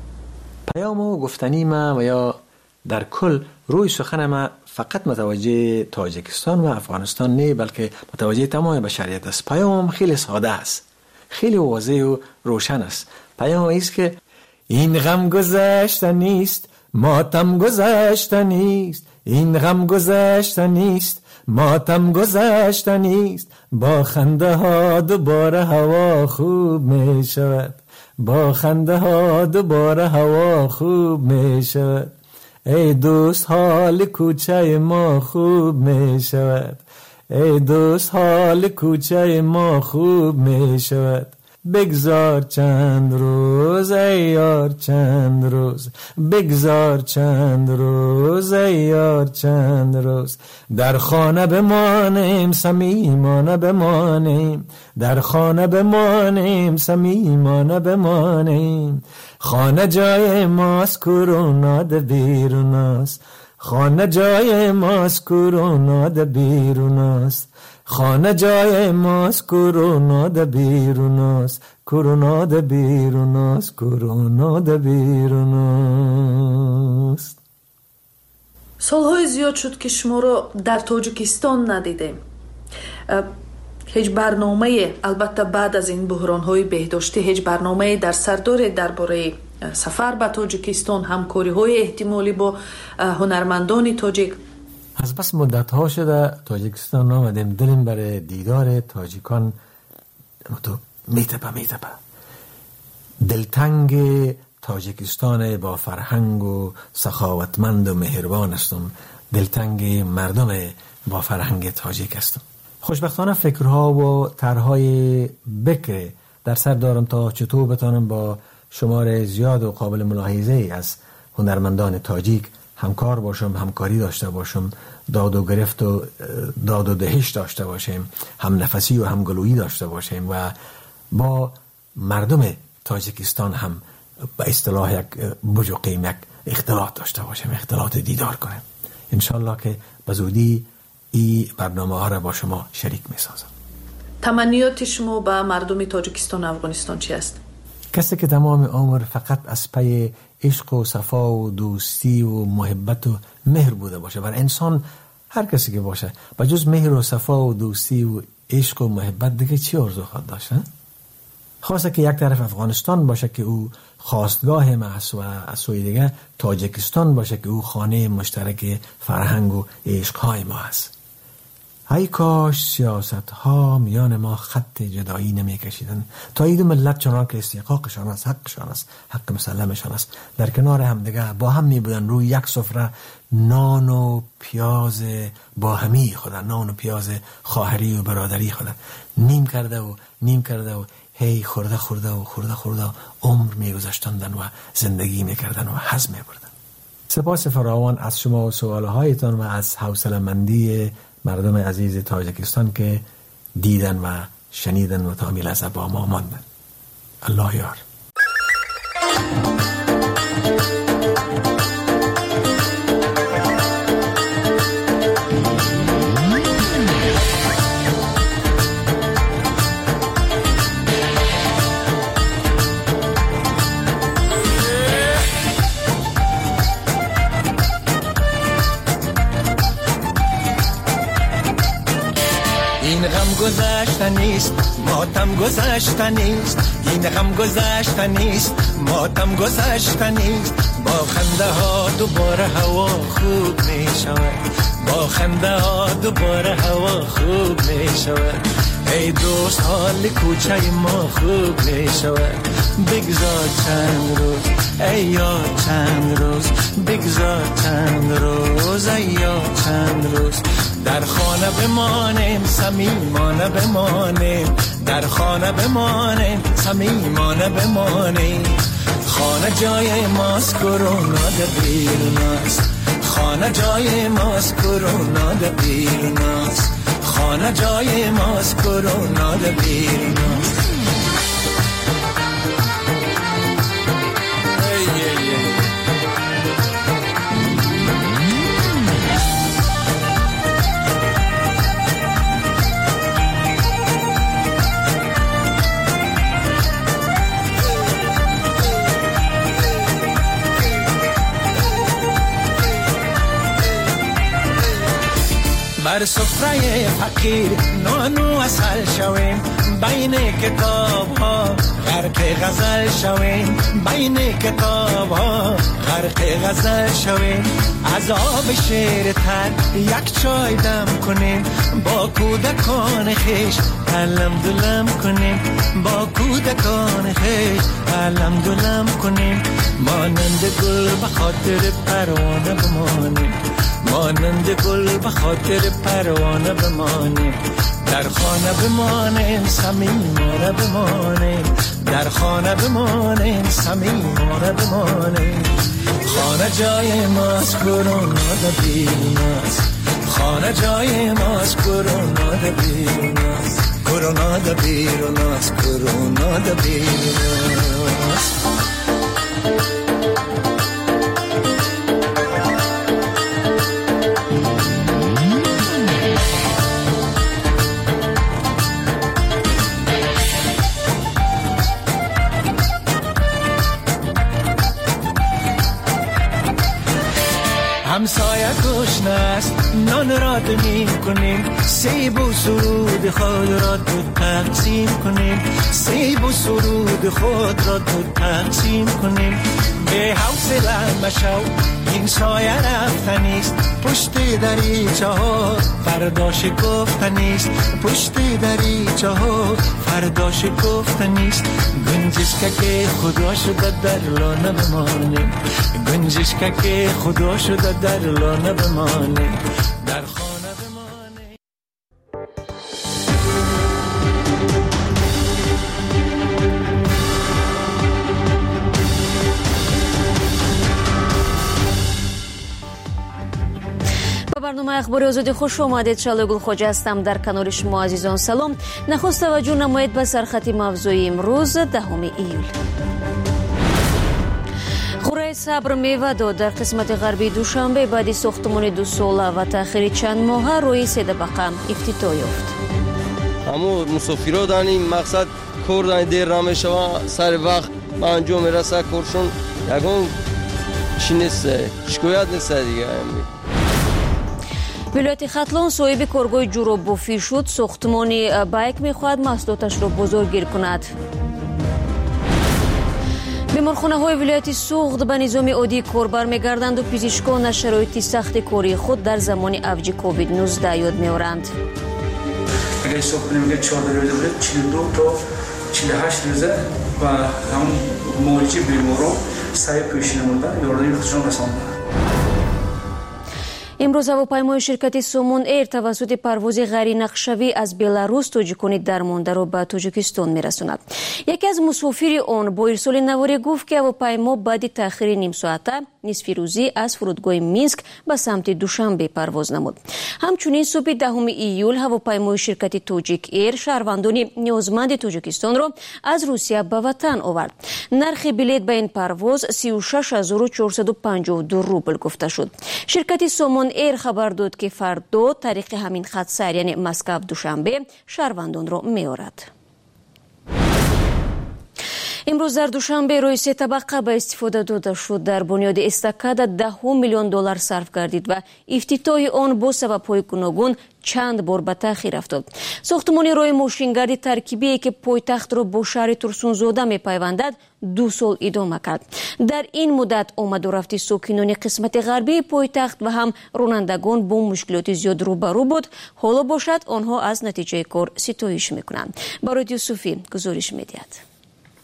پیام و گفتنی ما و یا در کل روی سخن ما فقط متوجه تاجیکستان و افغانستان نه، بلکه متوجه تمام بشریت است. پیام خیلی ساده است، خیلی واضح و روشن است. پیام ایست که این غم گذشته نیست، ماتم گذشته نیست، این غم گذشته نیست، ماتم گذشته نیست، با خنده ها دوباره هوا خوب می شود، با خنده ها دوباره هوا خوب می شود، ای دوست حال کوچه ما خوب می شود، ای دوست حال کوچه ما خوب می شود، بگذار چند روز ای یار چند روز، بگذار چند روز ای یار چند روز، در خانه بمانیم صمیمانه بمانیم، در خانه بمانیم صمیمانه بمانیم، خانه جای ماست کرونا ده بیرون است، خانه جای ماست کرونا ده بیرون است. خانه جای ماست کرونا ده بیرون است. کرونا ده بیرون است. کرونا ده بیرون است.
سالهای زیاد شد که شما رو در تاجیکستان ندیدیم. هیچ برنامه، البته بعد از این بحران‌های بهداشتی، هیچ برنامه در سر دارید درباره سفر به تاجیکستان، همکاری‌های احتمالی با هنرمندان تاجیک؟
از بس مدت‌ها شده تاجیکستان آمدیم، دلیم برای دیدار تاجیکان میتپه. دلتنگ تاجیکستان با فرهنگ و سخاوتمند و مهربان هستم. دلتنگ مردم با فرهنگ تاجیک هستم. خوشبختانه فکرها و طرحهای بکر در سر دارم تا چطور بتانم با شمار زیاد و قابل ملاحظه از هنرمندان تاجیک همکار باشم، همکاری داشته باشم، داد و گرفت و داد و دهش داشته باشیم، هم نفسی و هم گلویی داشته باشیم و با مردم تاجیکستان هم به اصطلاح یک بجوقیم یک اختلاط داشته باشیم، اختلاط دیدار کنیم. انشالله که به زودی این برنامه ها را با شما شریک می سازم.
تمنیات شما به مردم تاجیکستان و افغانستان چی است؟
کسی که تمام عمر فقط از پی عشق و صفا و دوستی و محبت و مهر بوده باشه، بر انسان هر کسی که باشه به جز مهر و صفا و دوستی و عشق و محبت دیگه چی آرزو خواهد داشت؟ خواسته که یک طرف افغانستان باشه که او خواستگاه ما است و از سوی دیگه تاجیکستان باشه که او خانه مشترک فرهنگ و عشقهای ما است. ای کاش سیاست ها میان ما خط جدایی نمی کشیدن تا این دو ملت چنان که استحقاقشان است، حقشان است، حق مسلمشان است، در کنار هم دیگه با هم می بودن روی یک سفره نان و پیاز با همی خودن، نان و پیاز خواهری و برادری خودن نیم کرده و هی خورده عمر می گذاشتندن و زندگی می کردن و هضم می بردن. سپاس فراوان از شما و سوالهایتان و از حوصله‌مندی مردم عزیز تاجیکستان که دیدن و شنیدن و تا لحظه با ما ماندن. الله یار.
گذشته نیست، ماتم گذشته نیست، این غم گذشته نیست، ماتم گذشته نیست. با خنده ها دوباره هوا خوب می شود، با خنده ها دوباره هوا خوب می شود. ای دوست حال کوچه ما خوب می شود. بگذار چند روز ای یاد، چند روز بگذار چند روز ای یاد، چند روز در خانه بمانیم، صمیمانه بمانیم، در خانه بمانیم، صمیمانه بمانیم. خانه جای ماست، کرونا ده بیرون است. خانه جای ماست، کرونا ده بیرون است. خانه جای ماست، کرونا ده بیرون است. بر سفره فقیر نانو اصل شویم، بین کتاب ها غرق غزل شویم، بین کتاب ها غرق غزل شویم. از آب شیر تر یک چای دم کنیم، با کودکان خیش علم دلم کنیم، با کودکان خیش علم دلم کنیم. مانند گل به خاطر پروانه بمانیم، مانند گل به خاطر پروانه بمانیم. در خانه بمانیم، صمیمانه بمانیم، در خانه بمانیم، صمیمانه بمانیم. خانه جای ماست، کرونا ده بیرون است. خانه جای ماست، کرونا ده بیرون است. کرونا ده بیرون است، کرونا ده بیرون است. گشنه است نان را دمی کنیم سیب و سرود خود را دو تقسیم کنیم سیب و سرود خود را دو تقسیم کنیم به حوصله مشو این سایه رفتنیست پشت دریچه ها فردا شکفتنیست پشت دریچه ها فردا شکفتنیست گنجشک که خدا شده در لانه بمانیم گنجشک که خدا شده در لانه بمانیم در خانه بمانیم.
برنامه اخباری آزادی خوش آمدید. شالو گلخوجه هستم. در کنار شما عزیزان سلام. نخست توجه نمایید به سرخط موضوعی امروز 10 ایول. قرعه صبر میوه داد. در قسمت غربی دوشنبه بعد ساختمان 2 ساله و تأخیر چند ماه روی 3 طبقه افتتاح یافت.
همو مسافرها داریم مقصد کار دارن دیر نمیشوه سر وقت به انجام میرسه کارشون یگان چی نیست شکایت نیست دیگه.
ولایت ختلان صاحب کارگاه جورابافی شد. ساختمانی بایک میخواهد محصولاتش را بازارگیر کند. بیمارخانه های ولایت سوخت به نظام عادی کار برمیگردند و پزشکان از شرایط سخت کاری خود در زمان اوج کووید 19 یاد میآورند.
اگر حساب کنیم که 14 روزه بود 42 تا 48 روزه و هم معالجه بیماران سعی پیش نمودن یاردمی خودشان رساندند.
امروز هواپیمای شرکت سومون ایر توسط پرواز غیرنقشه‌ای از بلاروس توجیکان درمانده را به تاجیکستان میرساند. یکی از مسافران آن با ارسال نواری گفت که هواپیما بعد تأخیر نیم ساعته نصف روزی از فرودگاه مینسک به سمت دوشنبه پرواز نمود. همچنین صبح 10 ایول هواپیمای شرکت تاجیک ایر شهروندان نیازمند تاجیکستان را از روسیه به وطن آورد. نرخ بلیط به این پرواز 36452 روبل گفته شد. شرکت سومون ایر خبر داد که فردا طریق همین خط سیر یعنی مسکو دوشنبه شهروندان را می‌آورد. امروز در دوشنبه روی 3 طبقه به استفاده داده شد. در بنیاد استکادا 10 میلیون دلار صرف گردید و افتتاح آن با سبب‌های گوناگون چند بار به تأخیر افتاد. ساختمان راه ماشینگرد ترکیبی که پایتخت را با شهر ترسونزاده می‌پیوندد 2 سال ادامه کرد. در این مدت آمد و رفت ساکنان قسمت غربی پایتخت و هم رانندگان با مشکلات زیاد روبرو بود. حالا باشد آنها از نتیجه کار ستایش می‌کنند. برای یوسفی گزارش می‌دهد.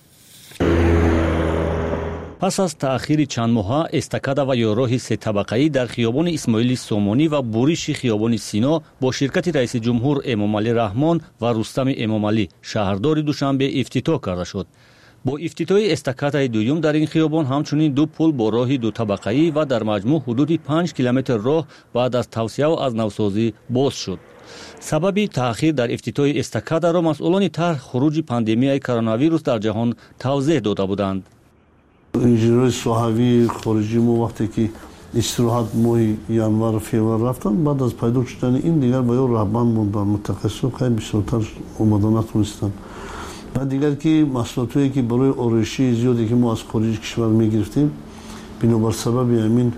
پس از تأخیر چند ماه استکادا و یاراه 3 طبقه‌ای در خیابان اسماعیل سومانی و بوریش خیابان سینا با شرکت رئیس جمهور امام علی رحمان و رستم امام علی شهردار دوشنبه افتتاح کرده شد. با افتتاح استکادای دوم در این خیابان همچنین 2 پل با راه 2 طبقه‌ای و در مجموع حدود 5 کیلومتر راه بعد از توسعه و از نوسازی باز شد. سبب تأخیر در افتتاح استکادا را مسئولان طرح خروج پاندمیای کرونا ویروس در جهان توضیح داده بودند.
انجینرهای صحوی خارجی ما وقتی که استراحت ماه ینور و فوریه رفتن بعد از پیدا شدن این دیگر با یه رهبان موندن متخصص خیلی بسیارتر اومدن نتونستن. بعد دیگر که محصولاتی که برای آرایشی زیادی که ما از خارج کشور میگرفتیم بنابر سبب همین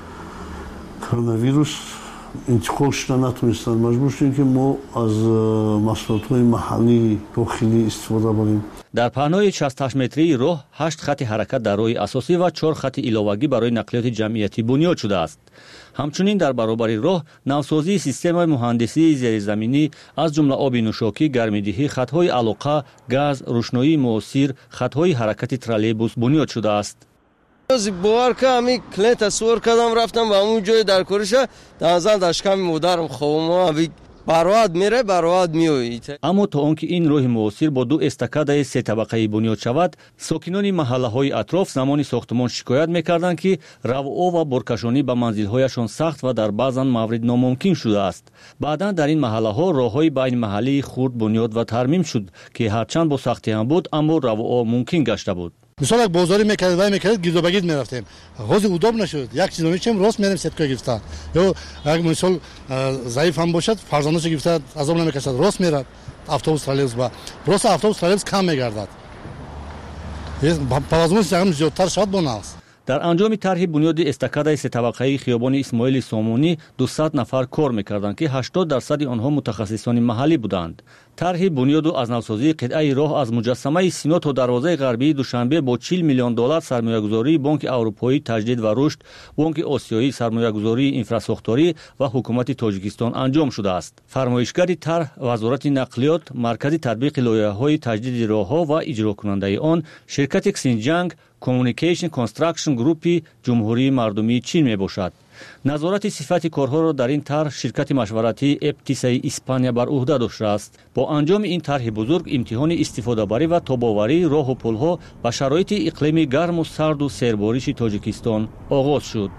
کرونا ویروس انتقال شدن نتونستن. مجبور شدیم که ما از محصولات محلی داخلی استفاده کنیم.
در پهنای 68 متری راه 8 خط حرکت در راه اساسی و 4 خط علاوگی برای نقلیات جمعیتی بنیاد شده است. همچنین در برابر راه نوسازی سیستم مهندسی زیرزمینی از جمله آب نوشاکی، گرمایدهی، خطهای علاقه، گاز، روشنایی موثر، خطهای حرکت ترالیبوس بنیاد شده است.
باور که همی کلینت تصور کردم رفتم و همون جای در کارشه در داشکم مادرم خوام برآد میره برآد میوید.
اما تا آنکه این راه موثر با 2 استکادای 3 طبقه‌ای بنیاد شود ساکنان محله‌های اطراف زمان ساختمان شکایت می‌کردند که رواء و برکشانی به منزل‌هایشان سخت و در بعضن موارد ناممکن شده است. بعداً در این محله‌ها راه‌های بین محلی خرد بنیاد و ترمیم شد که هرچند با سختی هم بود اما رواء ممکن گشته بود.
مثلا یک بازاری میکرد گیرد و بگیر میرفتیم حوض اداب نشد یک چیزی میچیم راست میریم ستکای گرفته یا یک مثال ضعیف هم باشد فرزندش گرفته عذاب نمیکشد راست میرد اتوبوس ترالیبوس با راست اتوبوس ترالیبوس کم میگردد پروازمون هم زیادتر شد بوناست.
در انجام طرح بنیاد استکاده سه طبقه‌ای خیابان اسماعیل سامونی 200 نفر کار می‌کردند که 80% آنها متخصصان محلی بودند. طرح بنیاد و از نوسازی قطعه راه از مجسمه سینا تا دروازه غربی دوشنبه با 40 میلیون دلار سرمایه‌گذاری بانک اروپایی تجدید و رشد، بانک آسیایی سرمایه‌گذاری اینفراساختاری و حکومت تاجیکستان انجام شده است. فرمایشگر طرح وزارت نقلیات، مرکز تطبیق لایحه‌های تجدید راه‌ها و اجرا کننده آن شرکت کسینجانگ کمیونیکیشن کنستراکشن گروپی جمهوری مردمی چین می باشد. نظارت صفت کارها را در این طرح شرکت مشورتی اپتیسای اسپانیا بر عهده داشته است. با انجام این طرح بزرگ امتحان استفاده بری و تاب‌آوری راه و پل‌ها و شرایط اقلیمی گرم و سرد و سیرباریش تاجیکستان آغاز شد.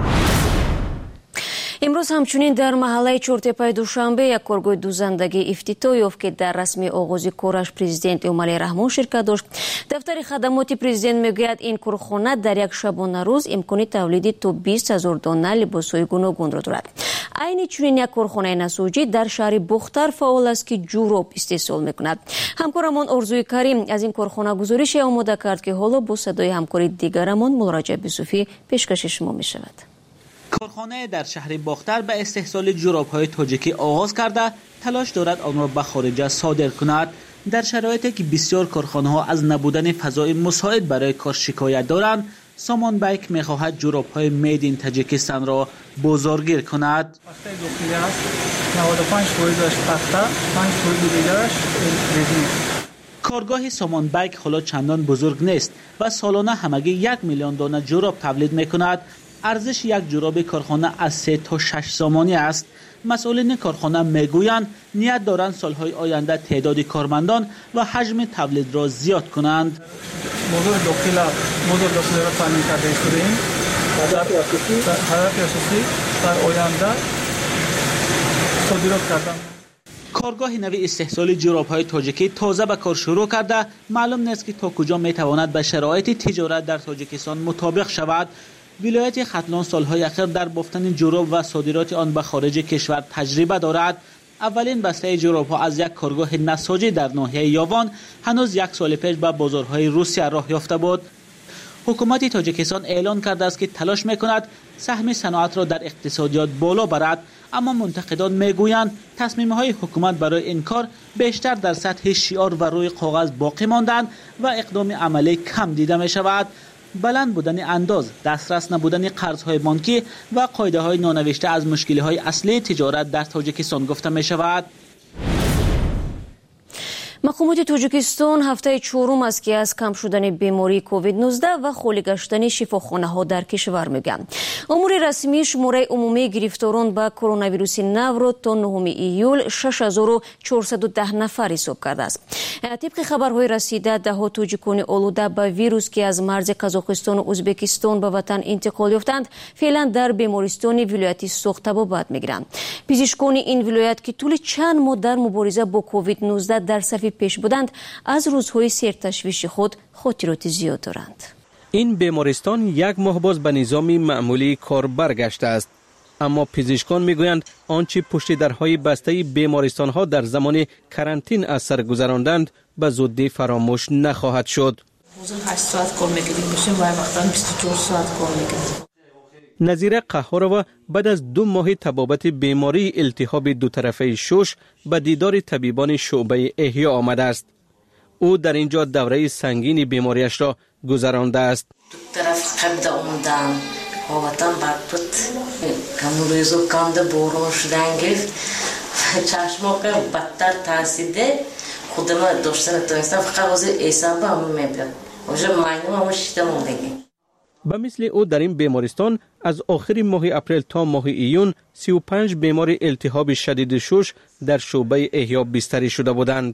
امروز همچنین در محله چورتپای دوشنبه یک کارگاه دوزندگی افتتاح یافت که در رسمی آغاز کارش پرزیدنت امومالی رحمان شرکت داشت. دفتر خدمات پرزیدنت میگوید این کارخانه در یک شبانه روز امکان تولید تا 20,000 دانه لباس‌های گوناگون را دارد. عین چنین یک کارخانه نساجی در شهر بختر فعال است که جوراب استحصال میکند. همکارمان آرزوی کریم از این کارخانه گزارش آماده کرد که حالا با صدای همکاری دیگرمان مراجعه به صوفی پیشکش شما میشود.
کارخانه در شهر باختر به استحصال جوراب‌های تاجیکی آغاز کرده تلاش دارد آن را به خارج صادر کند. در شرایطی که بسیار کارخانه‌ها از نبودن فضای مساعد برای کار شکایت دارند، سامان بیک می‌خواهد جوراب‌های مید این تاجیکستان را بازارگیر کند.
بخته داخلی است 95% بخته، 5% دیگرش رزین.
کارگاه سامان بیک حالا چندان بزرگ نیست و سالانه همگی 1 میلیون دانه جوراب تولید می‌کند. ارزش یک جوراب کارخانه از 3 تا 6 سامانی است. مسئولین کارخانه میگویند نیت دارند سالهای آینده تعداد کارمندان و حجم تولید را زیاد کنند.
موضوع داخلی را تامین کرده ایم. هدف اساسی در آینده صادرات کردن.
کارگاه نوی استحصال جوراب‌های تاجیکی تازه به کار شروع کرده. معلوم نیست که تا کجا میتواند به شرایط تجارت در تاجیکستان مطابق شود. ولایت ختلان سالهای اخیر در بافتن جوراب و صادرات آن به خارج کشور تجربه دارد. اولین بسته جوراب‌ها از یک کارگاه نساجی در ناحیه یاوان هنوز 1 سال پیش به بازارهای روسیه راه یافته بود. حکومت تاجیکستان اعلان کرده است که تلاش می‌کند سهم صنعت را در اقتصادیات بالا برد، اما منتقدان میگویند تصمیم‌های حکومت برای این کار بیشتر در سطح شعار و روی کاغذ باقی ماندند و اقدام عملی کم دیده می‌شود. بلند بودن انداز، دسترس نبودن قرض‌های بانکی و قاعده‌های نانوشته از مشکل‌های اصلی تجارت در تاجیکستان گفته می‌شود.
مقامات تاجیکستان هفته چهارم است که از کم شدن بیماری کووید 19 و خالی گشتن شفاخانه‌ها در کشور میگن. امور رسمی شماره عمومی گرفتاران به کرونا ویروس نو را تا 9 ایول 6410 نفر حساب کرده است. طبق خبرهای رسیده دهها تاجیکان آلوده به ویروس که از مرز قزاقستان و ازبکستان به وطن انتقال یافتند فعلا در بیمارستان ولایت سوخت طبابت میگیرند. پزشکان این ولایت که طول چند ماه در مبارزه با کووید 19 در صف پیش بودند از روزهای سرتشویش خود خاطرات زیاد دارند.
این بیمارستان 1 ماه باز به نظام معمولی کار برگشته است، اما پزشکان میگویند آنچه پشت درهای بسته بیمارستان ها در زمان کرانتین از سر گذراندند به زودی فراموش نخواهد شد.
8 ساعت کار میکردیم باشیم و وقتا 24 ساعت کار میکردیم.
نظیر قهارова بعد از 2 ماه تبابت بیماری التهاب دو طرفه شش به دیدار طبیبان شعبه احیا آمده است. او در اینجا دوره سنگین بیماریش را گذرانده است.
دو طرف قبض آمدن، حالتان برپت، کموریزو کامده بورون شدن گرفت، چشما که بدتر ترسیده خودم داشتن تونستم فقط واسه ایسان با همون میبید. واسه ماینم همون شیده موندگی.
به مثل او در این بیمارستان از آخر ماه اپریل تا ماه ایون 35 بیمار التهاب شدید شش در شعبه احیا بستری شده بودند.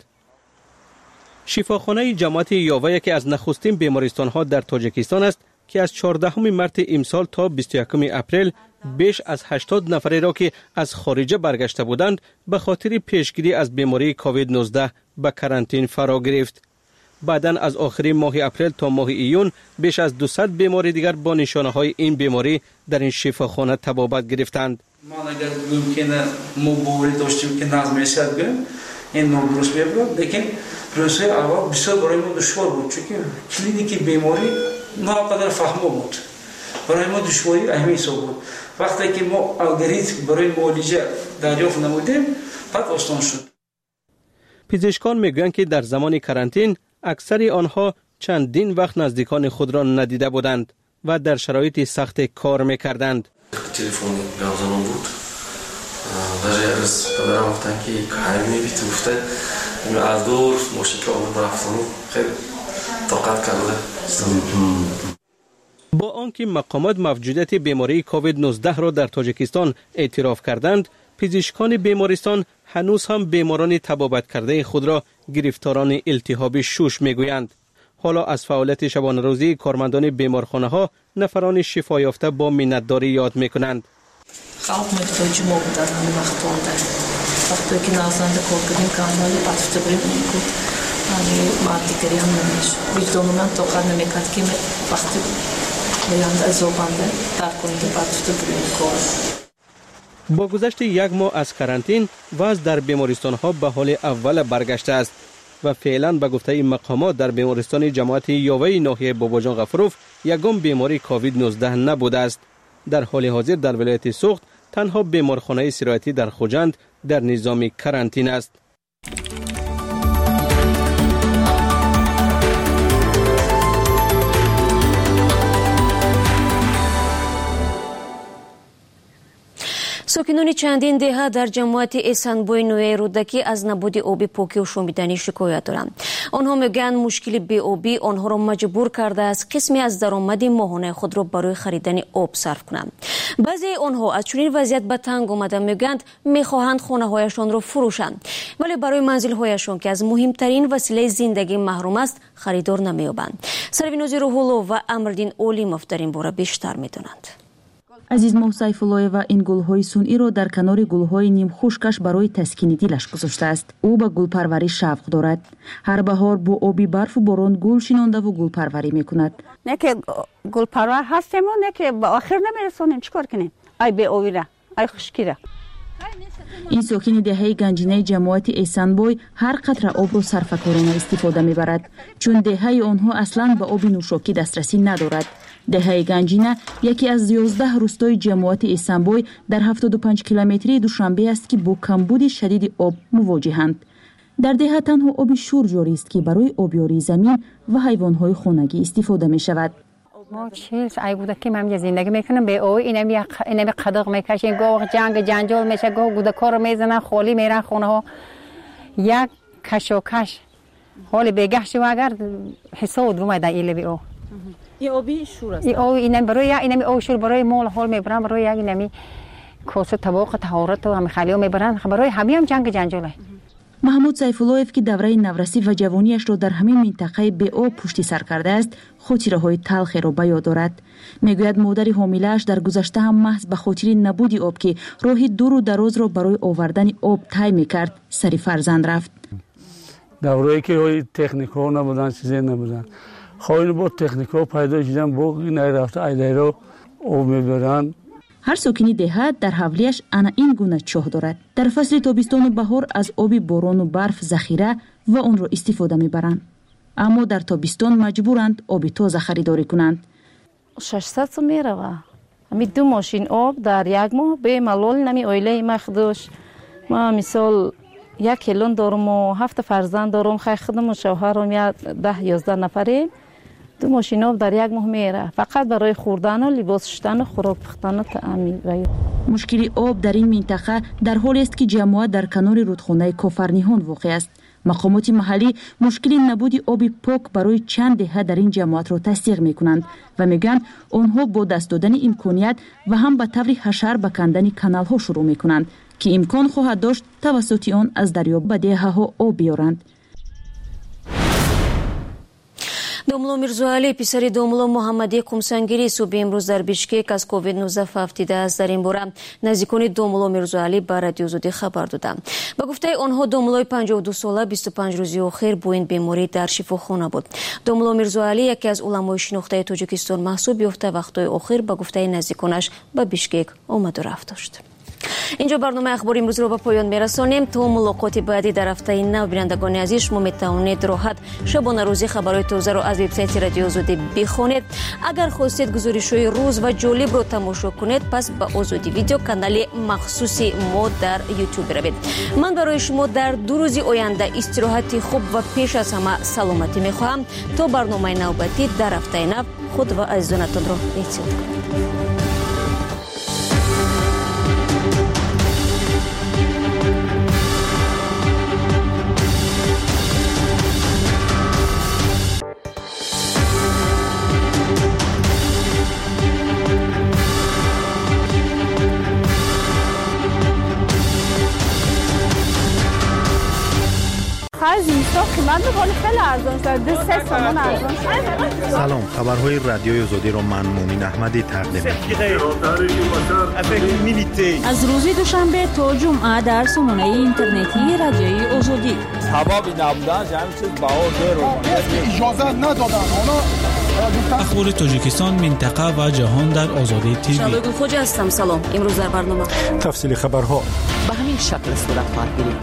شفاخانه جماعت یاوه یکی از نخستین بیمارستان ها در تاجیکستان است که از 14 مارس امسال تا 21 اپریل بیش از 80 نفری را که از خارج برگشته بودند به خاطر پیشگیری از بیماری کووید 19 به کرانتین فرا گرفت. بعداً از آخر ماه اپریل تا ماه ایون بیش از 200 بیماری دیگر با نشانه های این بیماری در این شفاخانه تبابت گرفتند.
ما اگر ممکنه موبایل داشتیم که نظم رسید بگیم این نادرست بود، لیکن پروسه اول بسیار برای ما دشوار بود چون کلینیک بیماری ناقدر فهمو بود. برای ما دشواری همین حساب بود. وقتی که ما الگوریتم برای معالجه دریافت نمودیم بعد آسان شد.
پزشکان میگویند که در زمان کرانتین اکثر آنها چندین وقت نزدیکان خود را ندیده بودند و در شرایط سخت کار میکردند.
تلفن گازمان بود. در از پدرم گفتن که کاری بیتوفته از دور مشکل آمد رفتن خیلی طاقت کرده.
با آنکه مقامات موجودیت بیماری کووید 19 را در تاجیکستان اعتراف کردند، پزشکان بیمارستان هنوز هم بیماران تبابت کرده خود را گرفتاران التهاب شوش میگویند. حالا از فعالیت شبانه روزی کارمندان بیمارخانه ها نفران شفا یافته با منتداری یاد میکنند.
خلق محتاج ما بودن همین وقتی که نازنده کار کردیم کاملا پاتفته بریم میکرد مادی کاری هم نمیش وجدان من طاقت نمیکرد که وقتی میاند از زبانده در کنید پاتفته بریم کار.
با گذشت یک ماه از کرانتین وضع در بیمارستان ها به حال اول برگشته است و فعلا به گفته مقامات در بیمارستان جماعت یاوه ناحیه باباجان غفروف یگان بیماری کووید 19 نبوده است. در حال حاضر در ولایت سوخت تنها بیمارخانه سرایتی در خوجند در نظام کرانتین است.
ساکنان چندین دهه در جماعت احسانبوی نوی رودکی از نبود آب پاکی و شومیدنی شکایت دارند. آنها میگن مشکل بی آبی آنها را مجبور کرده است قسمی از درآمد ماهانه خود را برای خریدن آب صرف کنند. بعضی آنها از چنین وضعیت به تنگ آمده میگویند میخواهند خانه هایشان را فروشند ولی برای منزل هایشان که از مهمترین وسیله زندگی محروم است خریدار نمییابند. سرویناز روح‌الله و امردین اولیموف در این باره بیشتر میدونند.
азизмоҳ сайфуллоева ин гулҳои сунъиро дар канори гулҳои нимхушкаш барои таскини дилаш гузоштааст. ӯ ба гулпарварӣ шавқ дорад. ҳар баҳор бо оби барфу борон гул шинондаву гулпарварӣ мекунад.
не ки гулпарвар ҳастему не ки ба охир намерасонем чӣ кор кунем ай беовира ай хушкира.
ин сокини деҳаи ганҷинаи ҷамоати эҳсанбой ҳар қатра обро сарфакорона истифода мебарад чун деҳаи онҳо аслан ба оби нӯшокӣ дастрасӣ надорад. деҳаи ганҷина яке аз 11 рӯстои ҷамоати эҳсанбой дар 75 километрии душанбе аст ки бо камбуди шадиди об мувоҷиҳанд. дар деҳа танҳо оби шур ҷорист ки барои обёрии замин ва ҳайвонҳои хонагӣ истифода мешавад.
ما 40 سال بوده که من زندگی میکنم به او اینم قدغ میکشیم گاه جنگ جنجال میشه گاه گوده کار میزنن خالی میرن خونه ها یک کشوکش حال بگه شو اگر حساب رو میدن ایله به او
این آبی شور است
این او اینم برای اینم او شور برای مال حال میبرن برای یک اینمی کوسه طباق طهارت و هم خالیو میبرن برای همین جنگ جنجاله.
маҳмуд сайфуллоев ки давраи наврасӣ ва ҷавониашро дар ҳамин минтақаи беоб пушти сар кардааст хотираҳои талхеро ба ёд дорад. мегӯяд модари ҳомилааш дар гузашта ҳам маҳз ба хотири набуди об ки роҳи дуру дарозро барои овардани об тай мекард сари фарзанд рафт.
даврое ки техникаҳо набуданд чизе набуданд хоҳин бо техникаҳо пайдо шудан бо найрафта айдайро об мебаранд.
ҳар сокини деҳа дар ҳавлияш ана ин гуна чоҳ дорад. дар фасли тобистону баҳор аз оби борону барф захира ва онро истифода мебаранд. аммо дар тобистон маҷбуранд оби тоза харидорӣ кунанд.
600 сум мерава. ами 2 мошин об дар як моҳ бемалол нами оилаи махдуш. ма мисол 1 келон доруму 7 фарзанд дорум хайхидаму шавҳарам 10-11 нафарем. 2 мошин об дар як моҳ мера фақат барои хӯрдану либос шудану хӯрок пухтану таъмин.
мушкили об дар ин минтақа дар ҳоле аст ки ҷамоат дар канори рудхонаи кофарниҳон воқеъ аст. мақомоти маҳаллӣ мушкили набуди оби пок барои чанд деҳа дар ин ҷамоатро тасдиқ мекунанд ва мегӯянд онҳо бо даст додани имконият ва ҳам ба таври ҳашар ба кандани каналҳо шурӯъ мекунанд ки имкон хоҳад дошт тавассути он аз дарё ба деҳаҳо об биёранд.
домло мирзоалӣ писари домло муҳаммадӣ қумсангирӣ субҳи имрӯз дар бишкек аз COVID-19 фавтидааст. дар ин бора наздикони домло мирзоалӣ ба радиозудӣ хабар доданд. ба гуфтаи онҳо домлои 52-сола 25 рӯзи охир бо ин беморӣ дар шифохона буд. домло мирзоалӣ яке аз уламои шинохтаи тоҷикистон маҳсуб ёфта вақтҳои охир ба гуфтаи наздиконаш ба бишкек омаду рафт дошт. اینجا برنامه اخبار امروز رو به پایان میرسانیم. تا ملاقات بعدی در هفته نو، بینندگان عزیز شما میتوانید راحت شبانه روزی خبرهای تازه رو از وبسایت رادیو آزادی بخوانید. اگر خواستید گزارش‌های روز و جالب رو تماشا کنید، پس به آزادی ویدیو کانال مخصوصی ما در یوتیوب روید. من برای شما در 2 روز آینده استراحت خوب و پیش از همه سلامتی میخواهم. تا برنامه نوبتی در هفته نو، خود و عزیزانتان را احتیاط کنید.
سلام، خبرهای رادیوی آزادی را من مومن احمدی تقدیم می‌کنم.
از روز دوشنبه تا جمعه در سامانه اینترنتی رادیوی آزادی.
سبب نبودن جمع چیز بهار اجازه ندادن.
اخبار تاجیکستان، منطقه و جهان در آزادی تیوی.
شبگون خوجا هستم. سلام. امروز در برنامه
تفصیل خبرها
به همین شکل صورت خواهد گرفت.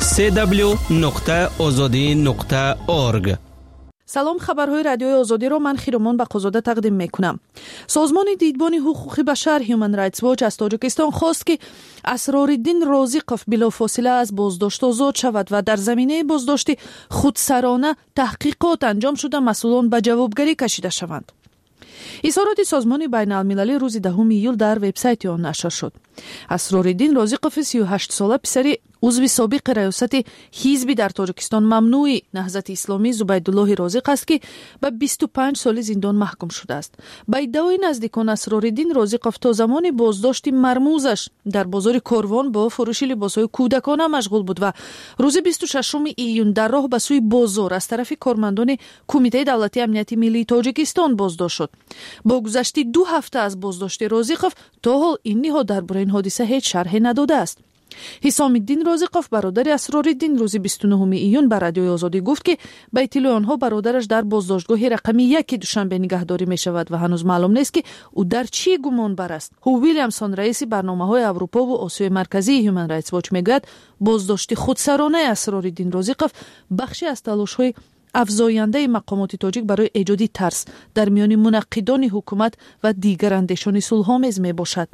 www.azadi.org.
سلام، خبرهای رادیوی آزادی را من خیرمان بقازاده تقدیم میکنم. سازمان دیدبان حقوق بشر هیومن رایتس واچ از تاجیکستان خواست که اسرارالدین رازقوف بلافاصله از بازداشت آزاد شود و در زمینه بازداشت خودسرانه تحقیقات انجام شده مسئولان به جوابگری کشیده شوند. اظهارات سازمان بین المللی روز 10 ایول در وبسایت آن نشر شد. اسرارالدین رازقوف 38 ساله پسر عضو سابق ریاست حزب در تاجیکستان ممنوع نهضت اسلامی زبیدالله رازق است که به 25 سال زندان محکوم شده است. به ادعای نزدیکان اسرارالدین رازقوف تا زمان بازداشت مرموزش در بازار کاروان با فروش لباس‌های کودکانه مشغول بود و روز 26 ایون در راه به سوی بازار از طرف کارمندان کمیته دولتی امنیت ملی تاجیکستان بازداشت شد. با گذشت 2 هفته از بازداشت رازقوف تا حال این نهاد درباره این حادثه هیچ شرحی نداده است. حسام الدین رازقوف برادر اسرارالدین روز 29 ایون به رادیوی آزادی گفت که به اطلاع آنها برادرش در بازداشتگاه رقمی 1 دوشنبه نگهداری می شود و هنوز معلوم نیست که او در چی گمان بر است. هو ویلیامسون رئیس برنامه‌های اروپا و آسیای مرکزی هیومن رایتس واچ میگوید بازداشت خودسرانه اسرارالدین رازقوف بخشی از تلاش‌های افزاینده مقامات تاجیک برای ایجاد ترس در میان منقدان حکومت و دیگر اندیشان صلح‌آمیز می باشد.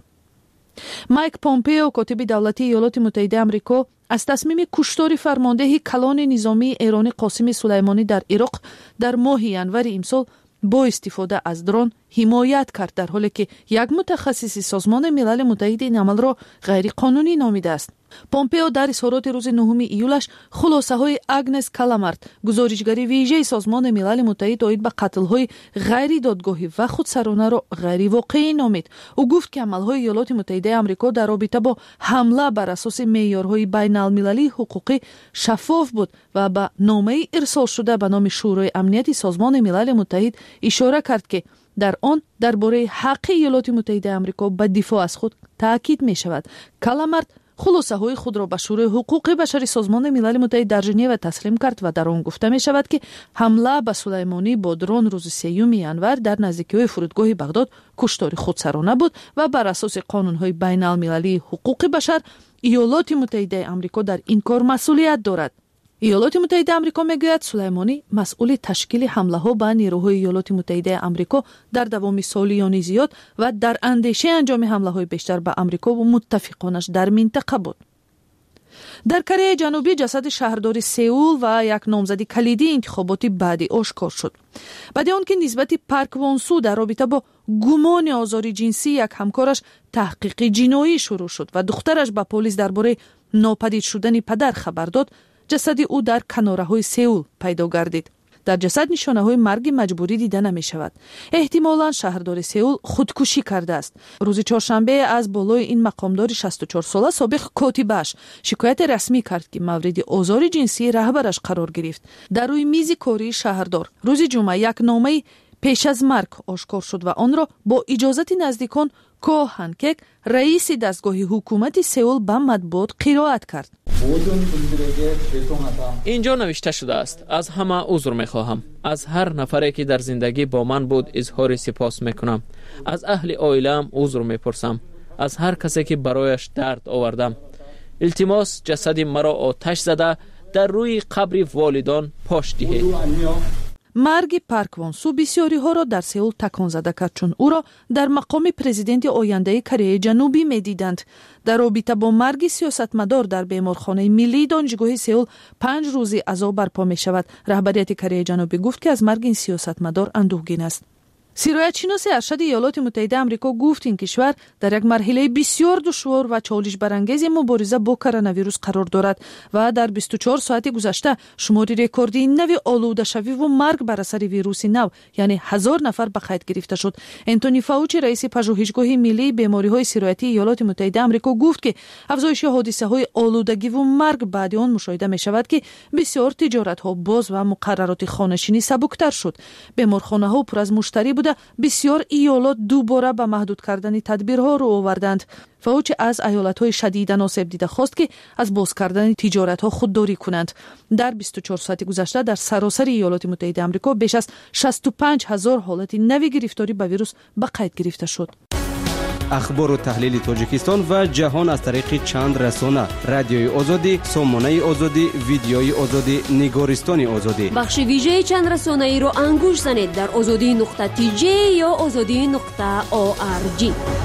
مایک پومپئو کاتب دولتی ایالات متحده آمریکا از تصمیم کشتار فرمانده کلان نظامی ایرانی قاسم سلیمانی در عراق در ماه ینور امسال با استفاده از درون حمایت کرد، در حالی که یک متخصص سازمان ملل متحد این عمل را غیر قانونی نامیده است. پومپئو در اظهارات روز 9 ایولش خلاصه های آگنس کالامارت، گزارشگر ویژه سازمان ملل متحد آید به قتل های غیر دادگاهی و خودسرانه را غیر واقعی نامید. او گفت که عمل های ایالات متحده آمریکا در رابطه با حمله بر اساس معیارهای بین المللی حقوقی شفاف بود و به نامه ارسال شده به نام شورای امنیت سازمان ملل متحد اشاره کرد که در آن درباره حق ایالات متحده آمریکا به دفاع از خود تاکید می شود. کالامارت خلاصه های خود را به شورای حقوق بشری سازمان ملل متحد در ژنو تسلیم کرد و در آن گفته می شود که حمله به سلیمانی با درون روز 3 ینور در نزدیکی فرودگاه بغداد کشتار خودسرانه بود و بر اساس قانون های بین المللی حقوق بشر ایالات متحده آمریکا در این کار مسئولیت دارد. ایالات متحده آمریکا میگوید سلیمانی مسئول تشکیل حمله ها به نیروهای ایالات متحده آمریکا در دوام سالیانی زیاد و در اندیشه انجام حمله های بیشتر به آمریکا و متفقانش در منطقه بود. در کره جنوبی جسد شهردار سئول و یک نامزد کلیدی انتخابات بعدی آشکار شد. بعد آنکه نسبت پارک وونسو در رابطه با گمان آزار جنسی یک همکارش تحقیق جنایی شروع شد و دخترش به پلیس درباره ناپدید شدن پدر خبر داد، جسد او در کناره‌های سئول پیدا گردید. در جسد نشانه‌های مرگ مجبوری دیده نمی‌شود. احتمالاً شهردار سئول خودکشی کرده است. روز چهارشنبه از بالای این مقامدار 64 ساله سابق کاتبش شکایت رسمی کرد که مورد آزار جنسی رهبرش قرار گرفت. در روی میز کاری شهردار روز جمعه یک نامه پیش از مرگ آشکار شد و آن را با اجازت نزدیکان کو هانکک رئیس دستگاه حکومت سئول به مطبوعات قرائت کرد.
اینجا نوشته شده است: از همه عذر میخواهم. از هر نفری که در زندگی با من بود اظهار سپاس میکنم. از اهل عائله‌ام عذر میپرسم. از هر کسی که برایش درد آوردم. التماس جسد مرا آتش زده در روی قبر والدان پاش دهید.
مرگ پارک وان سو بسیاری ها را در سئول تکان زده کرد چون او را در مقام پرزیدنت آینده کره جنوبی می‌دیدند. در رابطه با مرگ سیاستمدار در بیمارخانه ملی دانشگاه سئول 5 روزی عزا برپا می شود. رهبریت کره جنوبی گفت که از مرگ این سیاستمدار اندوهگین است. سیرایت شناس ارشد ایالات متحده آمریکا گفت این کشور در یک مرحله بسیار دشوار و چالش برانگیز مبارزه با کرونا ویروس قرار دارد و در 24 ساعت گذشته شمار رکوردی نوی آلوده شوی و مرگ بر اثر ویروس نو یعنی 1000 نفر به قید گرفته شد. انتونی فاوچی رئیس پژوهشگاه ملی بیماری‌های سیرایتی ایالات متحده آمریکا گفت که افزایش حادثه‌های آلودگی و مرگ بعد آن مشاهده می‌شود که بسیار تجارت‌ها باز و مقررات خانه‌نشینی سبکتر شد. بیمارخانه‌ها پر از مشتری بوده. بسیار ایالات دوباره به محدود کردن تدبیرها رو آوردند. فاوچی از ایالت‌های شدیداً آسیب دیده خواست که از باز کردن تجارت‌ها خودداری کنند. در 24 ساعت گذشته در سراسر ایالات متحده آمریکا بیش از 65000 حالت نوی گرفتاری به ویروس به قید گرفته شد.
اخبار و تحلیل تاجیکستان و جهان از طریق چند رسانه: رادیوی آزادی، سامانه آزادی، ویدیوی آزادی، نگارستان آزادی.
بخش ویژه چند رسانه ای را انگوش زنید در azadi.tj یا azadi.org.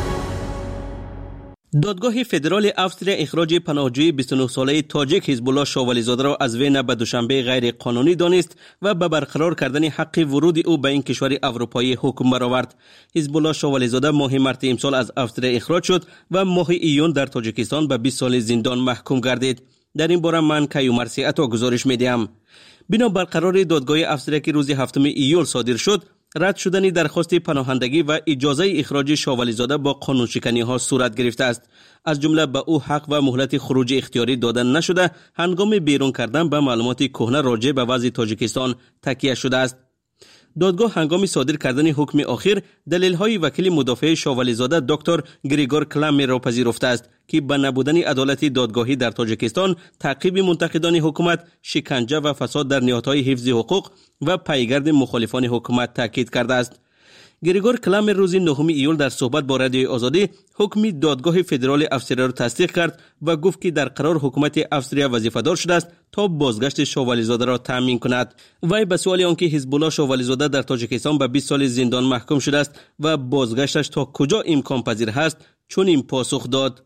دادگاه فدرال استرالیا اخراج پناهجوی 29 ساله تاجیک حزب الله شاولی زاده را از وینا به دوشنبه غیر قانونی دانست و به برقرار کردن حق ورود او به این کشور اروپایی حکم برآورد. حزب الله شاولی زاده ماه مارس امسال از استرالیا اخراج شد و ماه ایون در تاجیکستان به 20 سال زندان محکوم گردید. در این باره من کیومرث عطا گزارش میدهم. بنا بر قرار دادگاه استرالیا که روز 7 ایول صادر شد، رد شدن درخواست پناهندگی و اجازه اخراج شاولی زاده با قانون شکنی ها صورت گرفته است. از جمله به او حق و مهلت خروج اختیاری دادن نشده، هنگام بیرون کردن به معلومات کهنه راجع به وضع تاجیکستان تکیه شده است. دادگاه هنگام صادر کردن حکم آخر دلیل‌های وکیل مدافع شاولی زاده دکتر گریگور کلامر را پذیرفته است که به نبودن عدالت دادگاهی در تاجیکستان، تعقیب منتقدان حکومت، شکنجه و فساد در نهادهای حفظ حقوق و پیگرد مخالفان حکومت تاکید کرده است. گریگور کلامر روز 9 ایول در صحبت با رادیوی آزادی حکم دادگاه فدرال استرالیا را تصدیق کرد و گفت که در قرار حکومت استرالیا وظیفه‌دار شده است تا بازگشت شاولی زاده را تامین کند. وی به سوال آنکه حزب الله شاولی زاده در تاجیکستان به 20 سال زندان محکوم شده است و بازگشتش تا کجا امکان پذیر است، چون این پاسخ داد: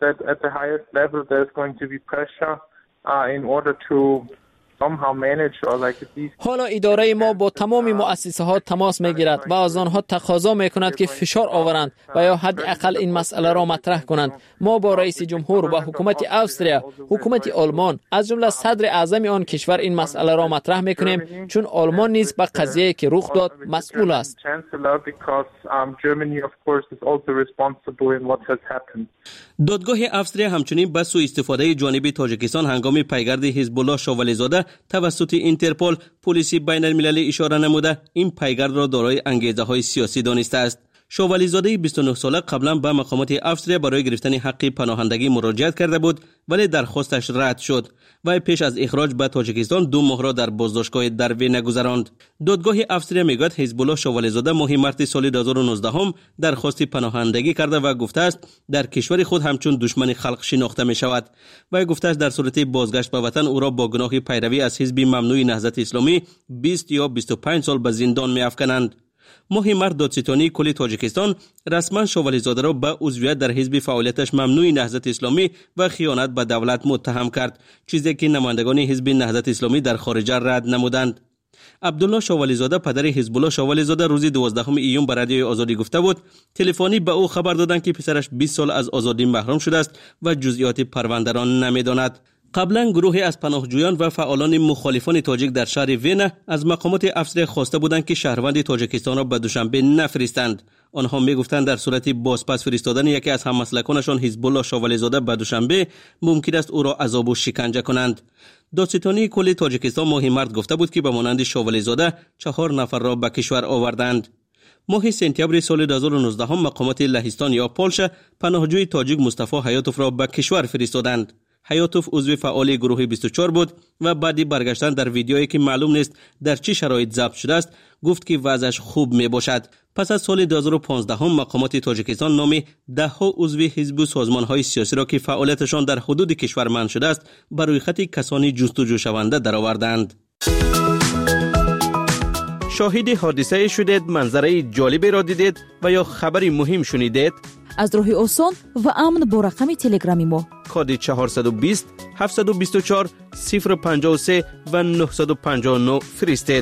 حالا اداره ما با تمام مؤسسه ها تماس میگیرد و از آنها تقاضا میکند که فشار آورند و یا حداقل این مسئله را مطرح کنند. ما با رئیس جمهور و حکومت استرالیا، حکومت آلمان از جمله صدر اعظم آن کشور این مسئله را مطرح میکنیم، چون آلمان نیز به قضیه که رخ داد مسئول است.
دادگاه استرالیا همچنین به سوء استفاده جانب تاجیکستان هنگام پیگرد حزب الله شاولی زاده توسط اینترپل، پلیس بین المللی اشاره نموده این پیگرد را دارای انگیزه‌های سیاسی دانسته است. شاولی زاده 29 ساله قبلا به مقامات استرالیا برای گرفتن حق پناهندگی مراجعت کرده بود، ولی درخواستش رد شد و پیش از اخراج به تاجیکستان 2 ماه را در بازداشتگاه در وینا گذراند. دادگاه استرالیا میگوید حزب الله شاولی زاده ماه مارس سال 2019 درخواست پناهندگی کرده و گفته است در کشور خود همچون دشمن خلق شناخته می شود و گفته است در صورت بازگشت به وطن او را با گناه پیروی از حزب ممنوع نهضت اسلامی 20 یا 25 سال به زندان می افکنند. ماه مارس دادستانی کل تاجیکستان رسما شاولی زاده را به عضویت در حزب فعالیتش ممنوع نهضت اسلامی و خیانت به دولت متهم کرد، چیزی که نمایندگان حزب نهضت اسلامی در خارج رد نمودند. عبدالله شاولی زاده پدر حزب الله شاولی زاده روز 12 ایون به رادیوی آزادی گفته بود تلفنی به او خبر دادند که پسرش 20 سال از آزادی محروم شده است و جزئیات پرونده را نمیداند. قبلا گروهی از پناهجویان و فعالان مخالفان تاجیک در شهر وینا از مقامات استرالیا خواسته بودند که شهروند تاجیکستان را به دوشنبه نفرستند. آنها میگفتند در صورت بازپس فرستادن یکی از هممسلکانشان حزب الله شاولی زاده به دوشنبه ممکن است او را عذاب و شکنجه کنند. دادستانی کل تاجیکستان ماه مارس گفته بود که به مانند شاولی زاده 4 نفر را به کشور آوردند. ماه سپتامبر سال 2019 مقامات لهستان یا پولش پناهجوی تاجیک مصطفی حیاتوف را به کشور فرستادند. حیاتوف عضو فعال گروه 24 بود و بعدی برگشتن در ویدیویی که معلوم نیست در چه شرایط ضبط شده است گفت که وضعش خوب می باشد. پس از سال 2015 مقامات تاجیکستان نام 10 عضو حزب و سازمان‌های سیاسی را که فعالیتشان در حدود کشور منع شده است بر روی خط کسانی جستجو شونده درآوردند. شاهد حادثه شدید، منظره جالبی را دیدید و یا خبری مهم شنیدید؟
از راه آسان و امن با رقم تلگرامی ما
کد 420 724 053 و 959 فرستید.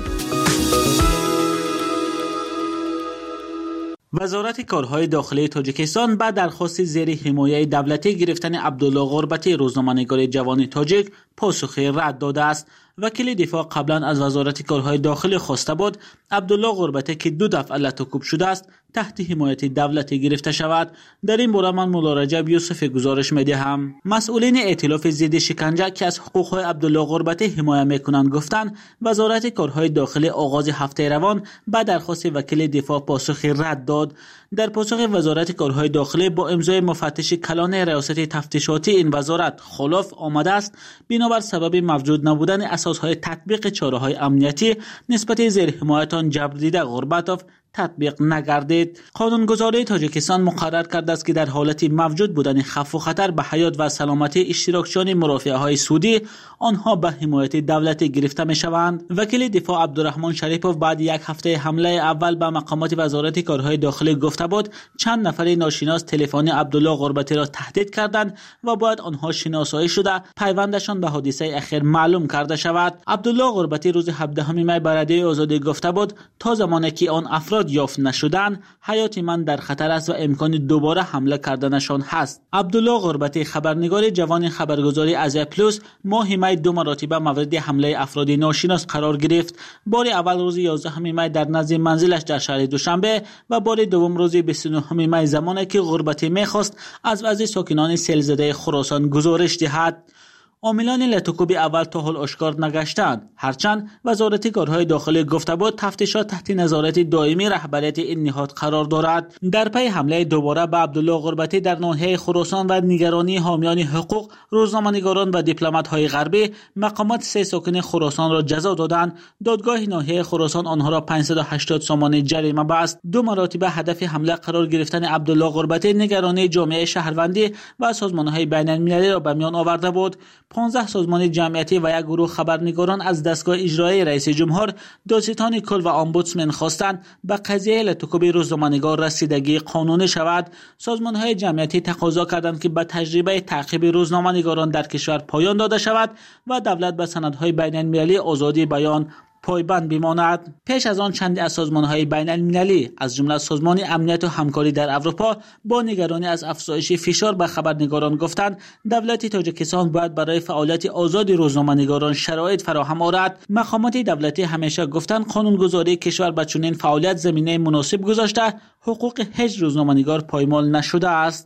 وزارت کارهای داخلی تاجیکستان بعد درخواست زیر حمایت دولتی گرفتن عبدالله غربتی روزنامه‌نگار جوان تاجیک پاسخی رد داده است. وکیل دفاع قبلا از وزارت کارهای داخلی خواسته بود عبدالله غربتی که 2 دفعه لطوکوب شده است تحت حمایت دولتی گرفته شود. در این باره من مولا رجب یوسف گزارش میدهم. مسئولین ائتلاف ضد شکنجه که از حقوق عبدالله غربتی حمایت میکنند گفتند وزارت کارهای داخلی آغاز هفته روان بعد درخواست وکیل دفاع پاسخی رد داد. در پاسخ وزارت کارهای داخلی با امضای مفتش کلان ریاست تفتیشاتی این وزارت خلاف آمده است بنابر سبب موجود نبودن اساسهای تطبیق چاره‌های امنیتی نسبت زیر حمایت آن جبر دیده غربتوف تطبیق نگردید. قانونگذاری تاجیکستان مقرر کرده است که در حالت موجود بودن خوف و خطر به حیات و سلامتی اشتراکچیان مرافعه‌های سودی آنها به حمایت دولتی گرفته می‌شوند. وکیل دفاع عبدالرحمن شریفوف بعد یک هفته حمله اول به مقامات وزارت کارهای داخلی گفته بود چند نفر ناشناس تلفنی عبدالله غربتی را تهدید کردند و باید آنها شناسایی شده پیوندشان به حادثه اخیر معلوم کرده شود. عبدالله غربتی روز 17 می به رادیوی آزادی گفته بود تا زمانی که آن افراد یافت نشدن حیات من در خطر است و امکان دوباره حمله کردنشان هست. عبدالله غربتی خبرنگار جوان خبرگزاری ازیا پلوس ماه می 2 مرتبه مورد حمله افراد ناشناس قرار گرفت. بار اول روز 11 می در نزد منزلش در شهر دوشنبه و بار دوم روز 29 می زمانی که غربتی می‌خواست از وضع ساکنان سیلزده خراسان گزارش دهد. عاملان لطوکوب اول تا حال آشکار نگشتند، هرچند وزارت کارهای داخلی گفته بود تفتیشات تحت نظارت دائمی رهبریت این نهاد قرار دارد. در پی حمله دوباره به عبدالله غربتی در ناحیه خراسان و نگرانی حامیان حقوق، روزنامه‌نگاران و دیپلمات‌های غربی مقامات 3 ساکن خراسان را جزا دادند. دادگاه ناحیه خراسان آنها را 580 سومانی جریمه بست. 2 مرتبه هدف حمله قرار گرفتن عبدالله غربتی نگرانی جامعه شهروندی و سازمان‌های بین‌المللی را به میان آورده بود. 15 سازمان جمعیتی و یک گروه خبرنگاران از دستگاه اجرایی رئیس جمهور، دادستان کل و امبودسمن خواستند به قضیه لطوکوب روزنامه‌نگار رسیدگی قانونی شود. سازمان‌های جمعیتی تقاضا کردند که به تجربه تعقیب روزنامه‌نگاران در کشور پایان داده شود و دولت به سندهای بین‌المللی آزادی بیان پایبند بماند. پیش از آن چندی از سازمان‌های بین‌المللی از جمله سازمان امنیت و همکاری در اروپا با نگرانی از افزایش فشار به خبرنگاران گفتند دولت تاجیکستان باید برای فعالیت آزاد روزنامه‌نگاران شرایط فراهم آورد. مقامات دولتی همیشه گفتند قانونگذاری کشور به چنین فعالیت زمینه مناسب گذاشته، حقوق هیچ روزنامه‌نگار پایمال نشده است.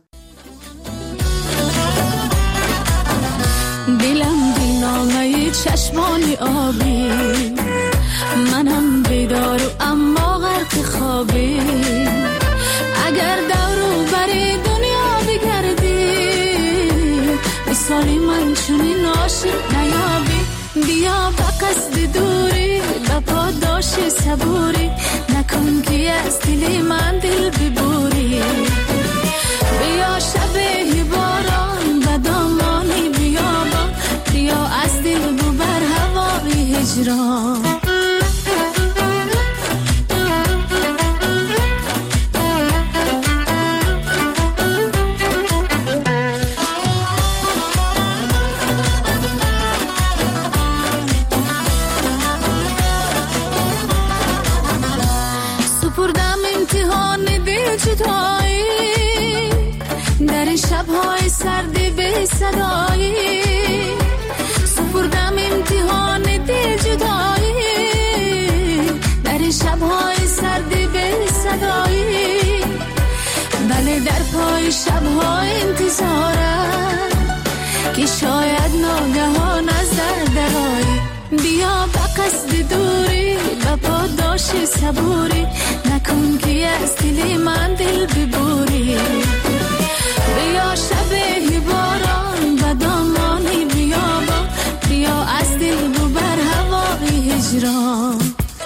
دلم بینامه چشمانی آبی، منم بیدار و اما غرق خوابی. اگر دورو بری دنیا بگردی، مثالی من چونین عاشق نیابی. بیا به قصد دوری، به پاداش صبوری، نکن که از دل من دل ببوری. بیا شبه باران به دامانی بیابان، بیا از دل ببر هوای هجران. سپردم امتحان دل جدایی، در این شب‌های سرد بی صدایی. سپردم امتحان دل جدایی، در این شب‌های سرد بی صدایی. بله در پای شب‌ها انتظارم که شاید ناگهان از درایی. بیا به قصد دوری، به پاداش صبوری، نکن که از دل من دل ببوری. بیا شبه باران به دامانی هجران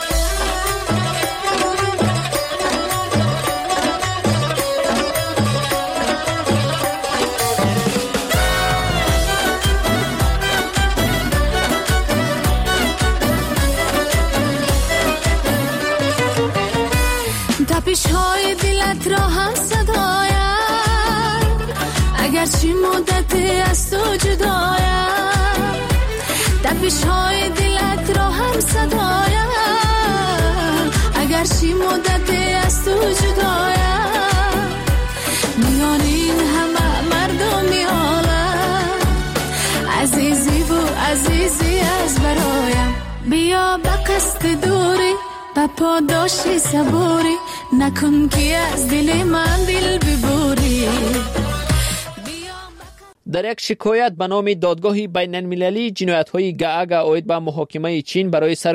تپش های دلت را هم صدایم اگرچه مدت از تو جدایم تپش های دلت را هم صدایم اگرچه مدت از تو جدایم میان این همه مردمی عالم عزیزی و عزیزی از برایم بیا به قصد دوری با پاداشی صبوری نکن که از دل من دل ببوری.
در یک شکایت به نام دادگاه بین المللی جنایت‌های گاگ عاید به محاکمه چین برای